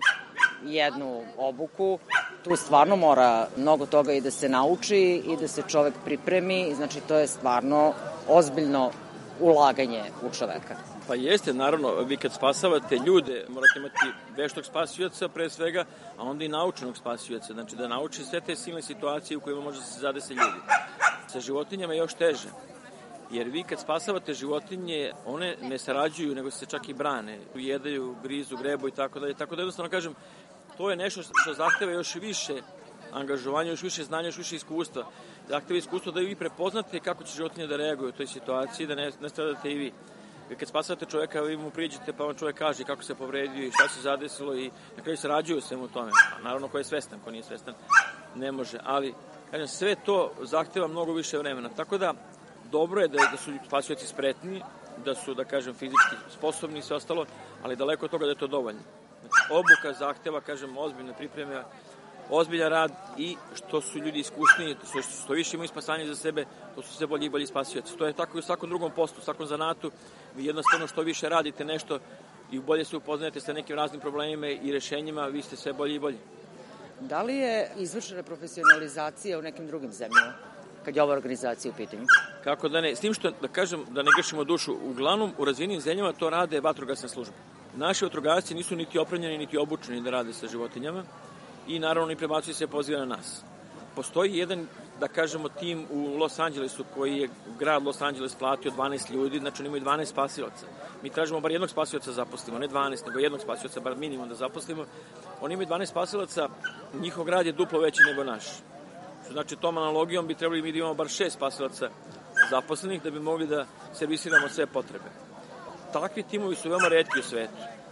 Speaker 1: jednu obuku. Tu stvarno mora mnogo toga i da se nauči i da se čovek pripremi. Znači, to je stvarno ozbiljno ulaganje u čoveka.
Speaker 15: Pa jeste, naravno, vi kad spasavate ljude, morate imati veštog spasioca pre svega, a onda i naučenog spasioca, znači da nauči sve te silne situacije u kojima može se zadese ljudi. Sa životinjama je još teže. Jer vi kad spasavate životinje, one ne sarađuju, nego se čak i brane. Jedaju, grizu, grebu i tako dalje. Tako da jednostavno kažem, to je nešto što zahteva još više angažovanja, još više znanja, još više iskustva. Zahteva iskustvo da i vi prepoznate kako će životinje da reaguju u toj situaciji, da ne, ne stradate i vi. Vi kad spasavate čoveka, vi mu priđete, pa vam čovek kaže kako se povredio i šta se zadesilo i na kraju sarađuju svemu u tome. A naravno, ko je svestan, ko nije svestan, ne može. Ali, kažem, sve to zahteva mnogo više vremena. Tako da, dobro je da, da su spasioci spretni, da su, da kažem, fizički sposobni i sve ostalo, ali daleko od toga da je to dovoljno. Znači, obuka zahteva, kažem, ozbiljne pripreme, ozbiljan rad i što su ljudi iskusniji, što, što više imaju spasanje za sebe, to su sve bolji i bolji spasioci. To je tako i u svakom drugom poslu, u svakom zanatu. Vi jednostavno što više radite nešto i bolje se upoznajete sa nekim raznim problemima i rešenjima, vi ste sve bolji i bolji.
Speaker 1: Da li je izvršena profesionalizacija u nekim drugim zemljama, kad je ova organizacija u pitanju?
Speaker 15: Kako da ne, s tim što, da kažem, da ne grešimo dušu, uglavnom u razvijenim zemljama to rade vatrogasne službe. Naši vatrogasci nisu niti opremljeni, niti obučeni da rade sa životinjama i naravno i prebacuju se poziva na nas. Postoji jedan, da kažemo, tim u Los Angelesu koji je grad Los Angeles platio dvanaest ljudi, znači oni imaju dvanaest spasilaca. Mi tražimo bar jednog spasilaca zaposlimo, ne dvanaest, nego jednog spasilaca, bar minimum da zaposlimo. Oni imaju dvanaest spasilaca, njihov grad je duplo veći nego naš. Znači, tom analogijom bi trebali mi da imamo bar šest spasilaca zaposlenih da bi mogli da servisiramo sve potrebe. Takvi timovi su veoma retki u svetu.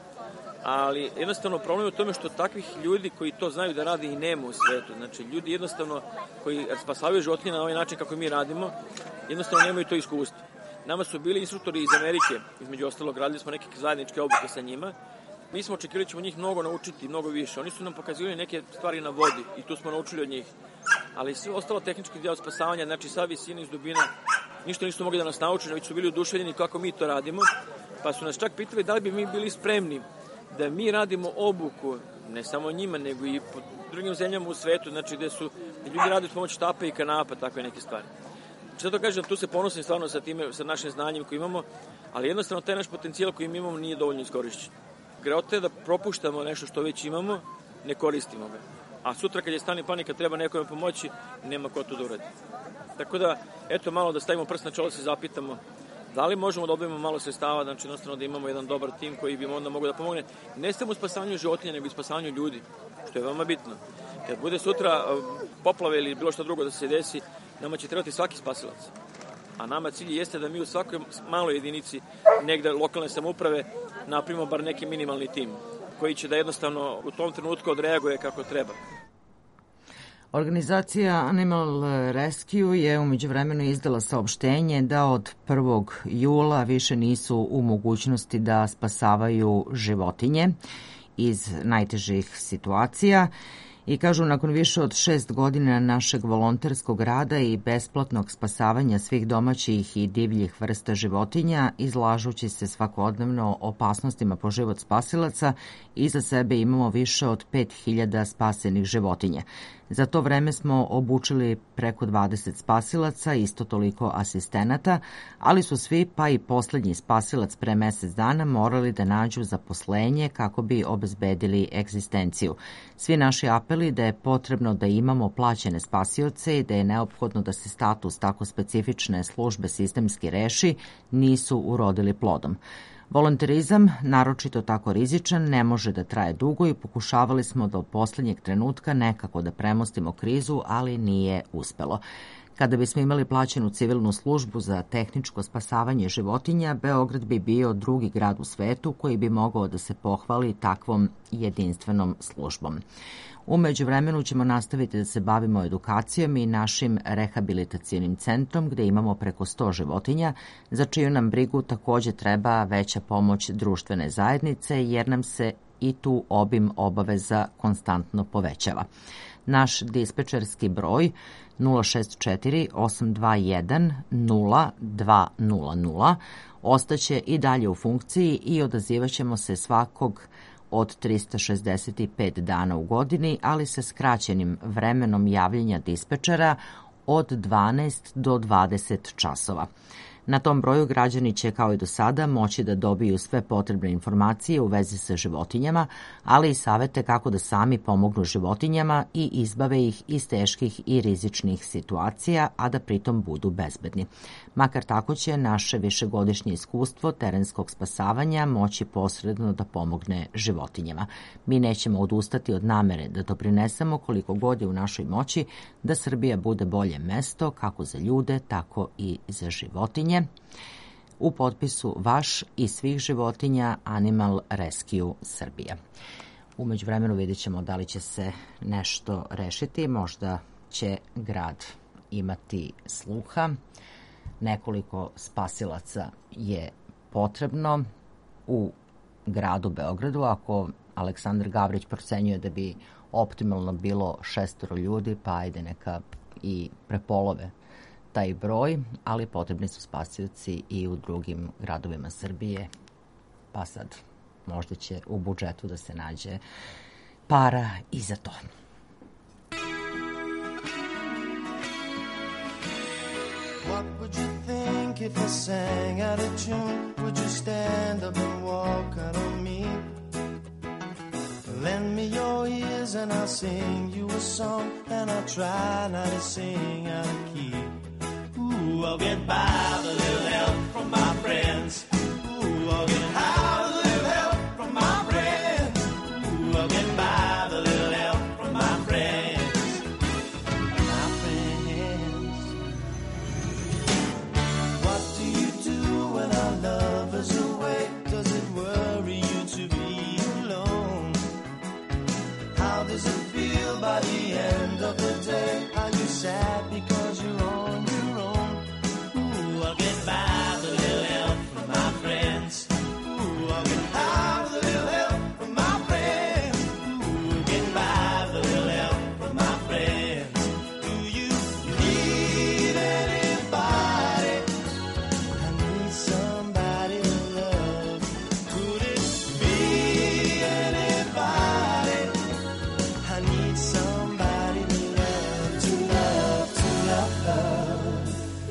Speaker 15: Ali jednostavno problem je u tome što takvih ljudi koji to znaju da rade i nema u svetu. Znači, ljudi jednostavno koji spasavaju životinje na ovaj način kako mi radimo, jednostavno nemaju to iskustvo. Nama su bili instruktori iz Amerike, između ostalog, radili smo neke zajedničke obuke sa njima. Mi smo očekivali da ćemo njih mnogo naučiti, mnogo više. Oni su nam pokazivali neke stvari na vodi i tu smo naučili od njih. Ali sve ostalo tehnički deo spasavanja, znači sa visine iz dubina, ništa nisu mogli da nas nauče, već su bili oduševljeni kako mi to radimo, pa su nas čak pitali da li bi mi bili spremni da mi radimo obuku, ne samo njima, nego i po drugim zemljama u svetu, znači gde su gde ljudi rade s pomoć štapa i kanapa, takve neke stvari. Što to kažem, tu se ponosim stvarno sa time, sa našim znanjem koje imamo, ali jednostavno taj naš potencijal koji mi imamo nije dovoljno iskorišćen. Greota je da propuštamo nešto što već imamo, ne koristimo ga. A sutra kad je stani panika, treba nekome pomoći, nema ko to da uradi. Tako da, eto malo da stavimo prst na čelo, se zapitamo da li možemo da dobijemo malo sredstava, znači jednostavno da imamo jedan dobar tim koji bi onda mogao da pomogne, ne samo u spasavanju životinja, nego i spasavanju ljudi, što je veoma bitno. Kad bude sutra poplave ili bilo što drugo da se desi, nama će trebati svaki spasilac. A nama cilj jeste da mi u svakoj maloj jedinici negde lokalne samouprave napravimo bar neki minimalni tim koji će da jednostavno u tom trenutku odreaguje kako treba.
Speaker 1: Organizacija Animal Rescue je umeđu vremenu izdala saopštenje da od prvog jula više nisu u mogućnosti da spasavaju životinje iz najtežih situacija. I kažu, nakon više od šest godina našeg volonterskog rada i besplatnog spasavanja svih domaćih i divljih vrsta životinja, izlažući se svakodnevno opasnostima po život spasilaca, iza sebe imamo više od pet hiljada spasenih životinja. Za to vreme smo obučili preko dvadeset spasilaca, isto toliko asistenata, ali su svi, pa i poslednji spasilac pre mesec dana, morali da nađu zaposlenje kako bi obezbedili egzistenciju. Svi naši apeli da je potrebno da imamo plaćene spasioce i da je neophodno da se status tako specifične službe sistemski reši, nisu urodili plodom. Volonterizam, naročito tako rizičan, ne može da traje dugo i pokušavali smo do poslednjeg trenutka nekako da premostimo krizu, ali nije uspelo. Kada bismo imali plaćenu civilnu službu za tehničko spasavanje životinja, Beograd bi bio drugi grad u svetu koji bi mogao da se pohvali takvom jedinstvenom službom. U međuvremenu ćemo nastaviti da se bavimo edukacijom i našim rehabilitacijnim centrom gde imamo preko sto životinja, za čiju nam brigu takođe treba veća pomoć društvene zajednice jer nam se i tu obim obaveza konstantno povećava. Naš dispečerski broj nula šest četiri osam dva jedan nula dva nula nula ostaće i dalje u funkciji i odazivaćemo se svakog od trista šezdeset pet dana u godini, ali sa skraćenim vremenom javljanja dispečera od dvanaest do dvadeset časova. Na tom broju građani će kao i do sada moći da dobiju sve potrebne informacije u vezi sa životinjama, ali i savete kako da sami pomognu životinjama i izbave ih iz teških i rizičnih situacija, a da pritom budu bezbedni. Makar tako će naše višegodišnje iskustvo terenskog spasavanja moći posredno da pomogne životinjama. Mi nećemo odustati od namere da doprinesemo koliko god je u našoj moći da Srbija bude bolje mesto kako za ljude, tako i za životinje. U potpisu vaš i svih životinja Animal Rescue Srbija. Umeđu vremenu vidjet ćemo da li će se nešto rešiti, možda će grad imati sluha. Nekoliko spasilaca je potrebno u gradu Beogradu. Ako Aleksandar Gavrić procenjuje da bi optimalno bilo šestoro ljudi, pa ajde neka i prepolove taj broj, ali potrebni su spasioci i u drugim gradovima Srbije, pa sad možda će u budžetu da se nađe para i za to.
Speaker 16: What would you think if I sang out of tune? Would you stand up and walk out on me? Lend me your ears and I'll sing you a song, and I'll try not to sing out of key. Ooh, I'll get by with a little help from my friends. Ooh, I'll get high with a little help from my friends. Ooh, I'll get by with a little help from my friends. My friends. What do you do when our love is away? Does it worry you to be alone? How does it feel by the end of the day? Are you sad because you're on your own? Ooh, I'll get by with a little help from my friends. Ooh, I'll get high with a little help from my friends. Ooh, get by with a little help from my friends. Do you need anybody? I need somebody to love. Could it be anybody? I need somebody to love, to love, to love.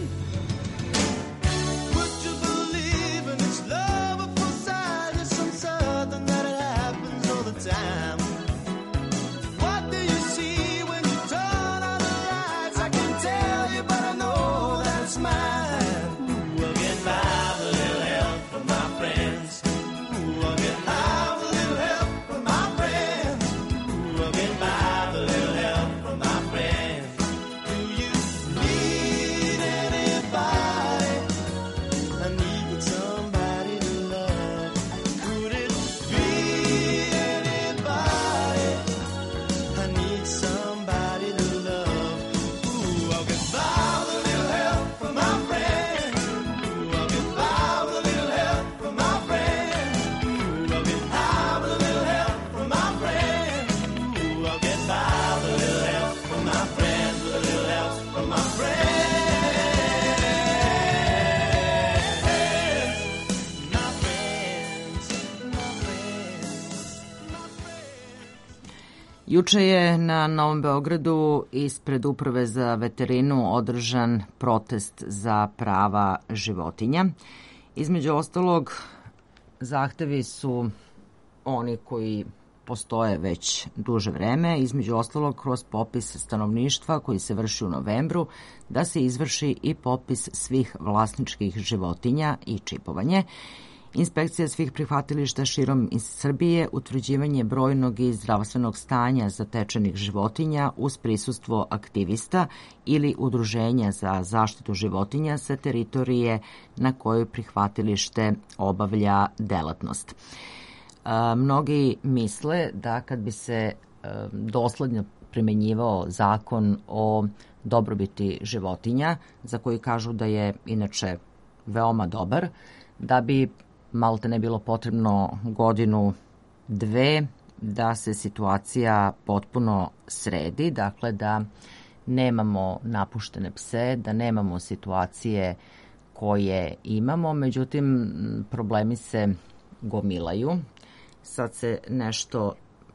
Speaker 16: Would you believe in this love at first sight? Yes, I'm certain that it happens all the time. What do you see when you turn on the lights? I can't tell you, but I know that it's mine. Ooh, I'll get by with a little help from my friends. Ooh, I'll get high with a little help from my friends. Ooh, I'll get by with a little help from my friends. Do you need anybody? I need somebody to love. Could it be anybody? I need somebody to love. Ooh, I'll get by with a little help from my friends. Ooh, I'll get by with a little help from my friends. Ooh, I'll get high with a little help from my friends. Ooh, I'll get by with a little help from my friends, with a little help from my friends. My friends, my friends.
Speaker 1: Juče je na Novom Beogradu ispred Uprave za veterinu održan protest za prava životinja. Između ostalog, zahtevi su oni koji postoje već duže vreme, između ostalog kroz popis stanovništva koji se vrši u novembru, da se izvrši i popis svih vlasničkih životinja i čipovanje. Inspekcija svih prihvatilišta širom iz Srbije, utvrđivanje brojnog i zdravstvenog stanja zatečenih životinja uz prisustvo aktivista ili udruženja za zaštitu životinja sa teritorije na kojoj prihvatilište obavlja delatnost. A, mnogi misle da kad bi se a, dosledno primenjivao zakon o dobrobiti životinja, za koji kažu da je inače veoma dobar, da bi malte ne bilo potrebno godinu, dve, da se situacija potpuno sredi, dakle da nemamo napuštene pse, da nemamo situacije koje imamo, međutim problemi se gomilaju. Sad se nešto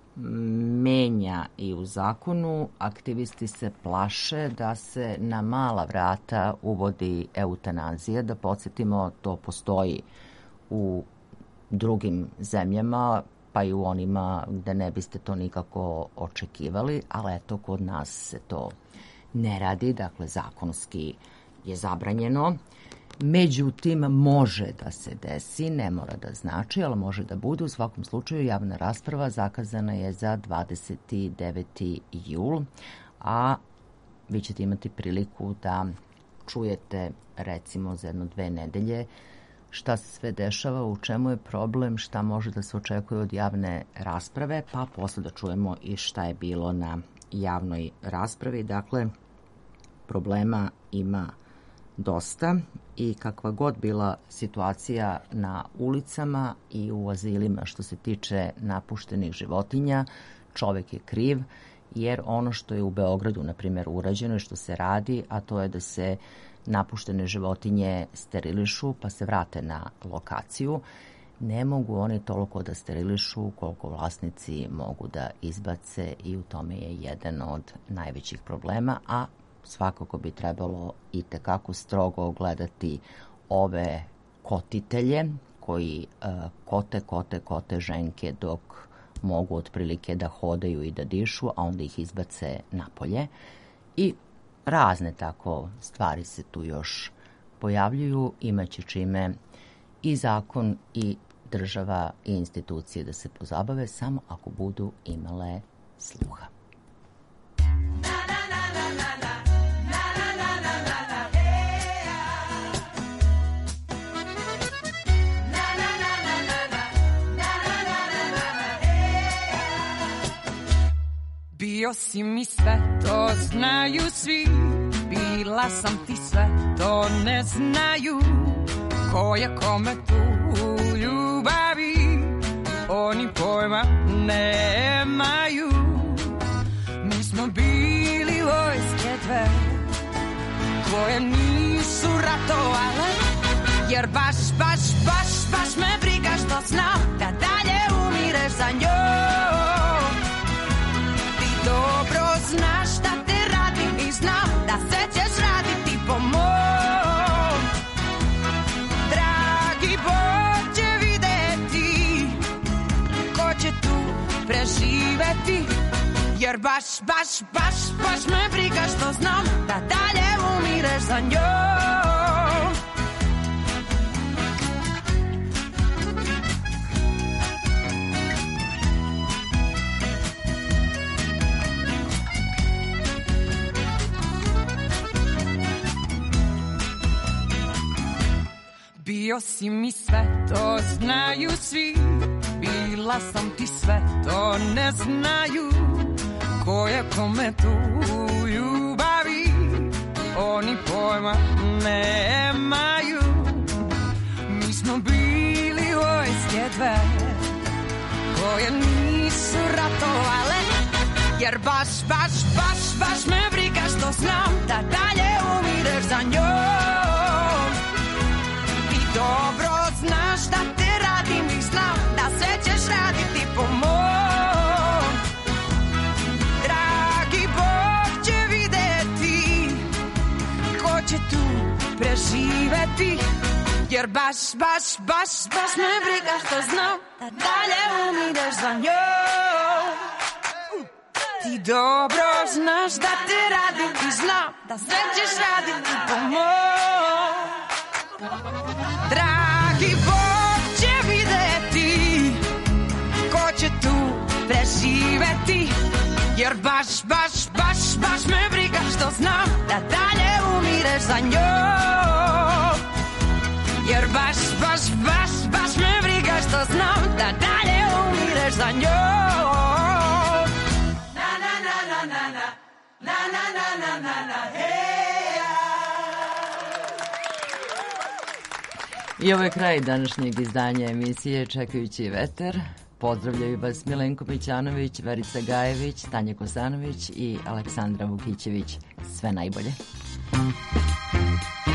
Speaker 1: menja i u zakonu. Aktivisti se plaše da se na mala vrata uvodi eutanazija. Da podsjetimo, to postoji u drugim zemljama, pa i u onima gde ne biste to nikako očekivali, ali eto, kod nas se to ne radi, dakle zakonski je zabranjeno. Međutim, može da se desi, ne mora da znači, ali može da bude. U svakom slučaju, javna rasprava zakazana je za dvadeset deveti jul, a vi ćete imati priliku da čujete recimo za jedno dve nedelje šta se sve dešava, u čemu je problem, šta može da se očekuje od javne rasprave, pa posle da čujemo i šta je bilo na javnoj raspravi. Dakle, problema ima dosta i kakva god bila situacija na ulicama i u azilima što se tiče napuštenih životinja, čovek je kriv, jer ono što je u Beogradu, na primjer, urađeno i što se radi, a to je da se napuštene životinje sterilišu pa se vrate na lokaciju, ne mogu oni toliko da sterilišu koliko vlasnici mogu da izbace i u tome je jedan od najvećih problema, a svakako bi trebalo i tekako strogo gledati ove kotitelje koji uh, kote, kote, kote ženke dok mogu otprilike da hodaju i da dišu, a onda ih izbace napolje. I razne tako stvari se tu još pojavljuju, imaće čime i zakon i država i institucije da se pozabave, samo ako budu imale sluha.
Speaker 17: Bio si mi sve, to znaju svi. Bila sam ti sve, to ne znaju. Ko je kome tu u ljubavi, oni pojma nemaju. Mi smo bili vojske dve, koje nisu ratovale, jer baš, baš, baš, baš me briga što znam da dalje umireš za njom. Dobro znaš da te radim i znam da se ćeš raditi po mom. Dragi Bog će videti ko će tu preživeti, jer baš, baš, baš, baš me briga što znam da dalje umireš za njom. Bio si mi sve, to znaju svi. Bila sam ti sve, to ne znaju. Ko je kome tu u ljubavi, oni pojma nemaju. Mi smo bili vojske dve, koje nisu ratovale, jer baš, baš, baš, baš me briga što znam da dalje umireš za njom. Dobro znaš da te radim i znam da sve ćeš raditi po mom. Dragi Bog će videti ko će tu preživeti, jer baš, baš, baš, baš me briga što znam da dalje umireš za njom. Ti dobro znaš da te radim i znam da sve ćeš raditi po mom. Dragi Bog će videti ko će tu preživeti, jer baš, baš, baš, baš me briga što znam da dalje umireš za njom. Jer baš, baš, baš, baš me briga što znam da dalje umireš za njom. Na na na na na na na na na na na na hey.
Speaker 1: I ovo je kraj današnjeg izdanja emisije Čekajući vetar. Pozdravljaju vas Milenko Mićanović, Verica Gajević, Tanja Kosanović i Aleksandra Vukićević. Sve najbolje.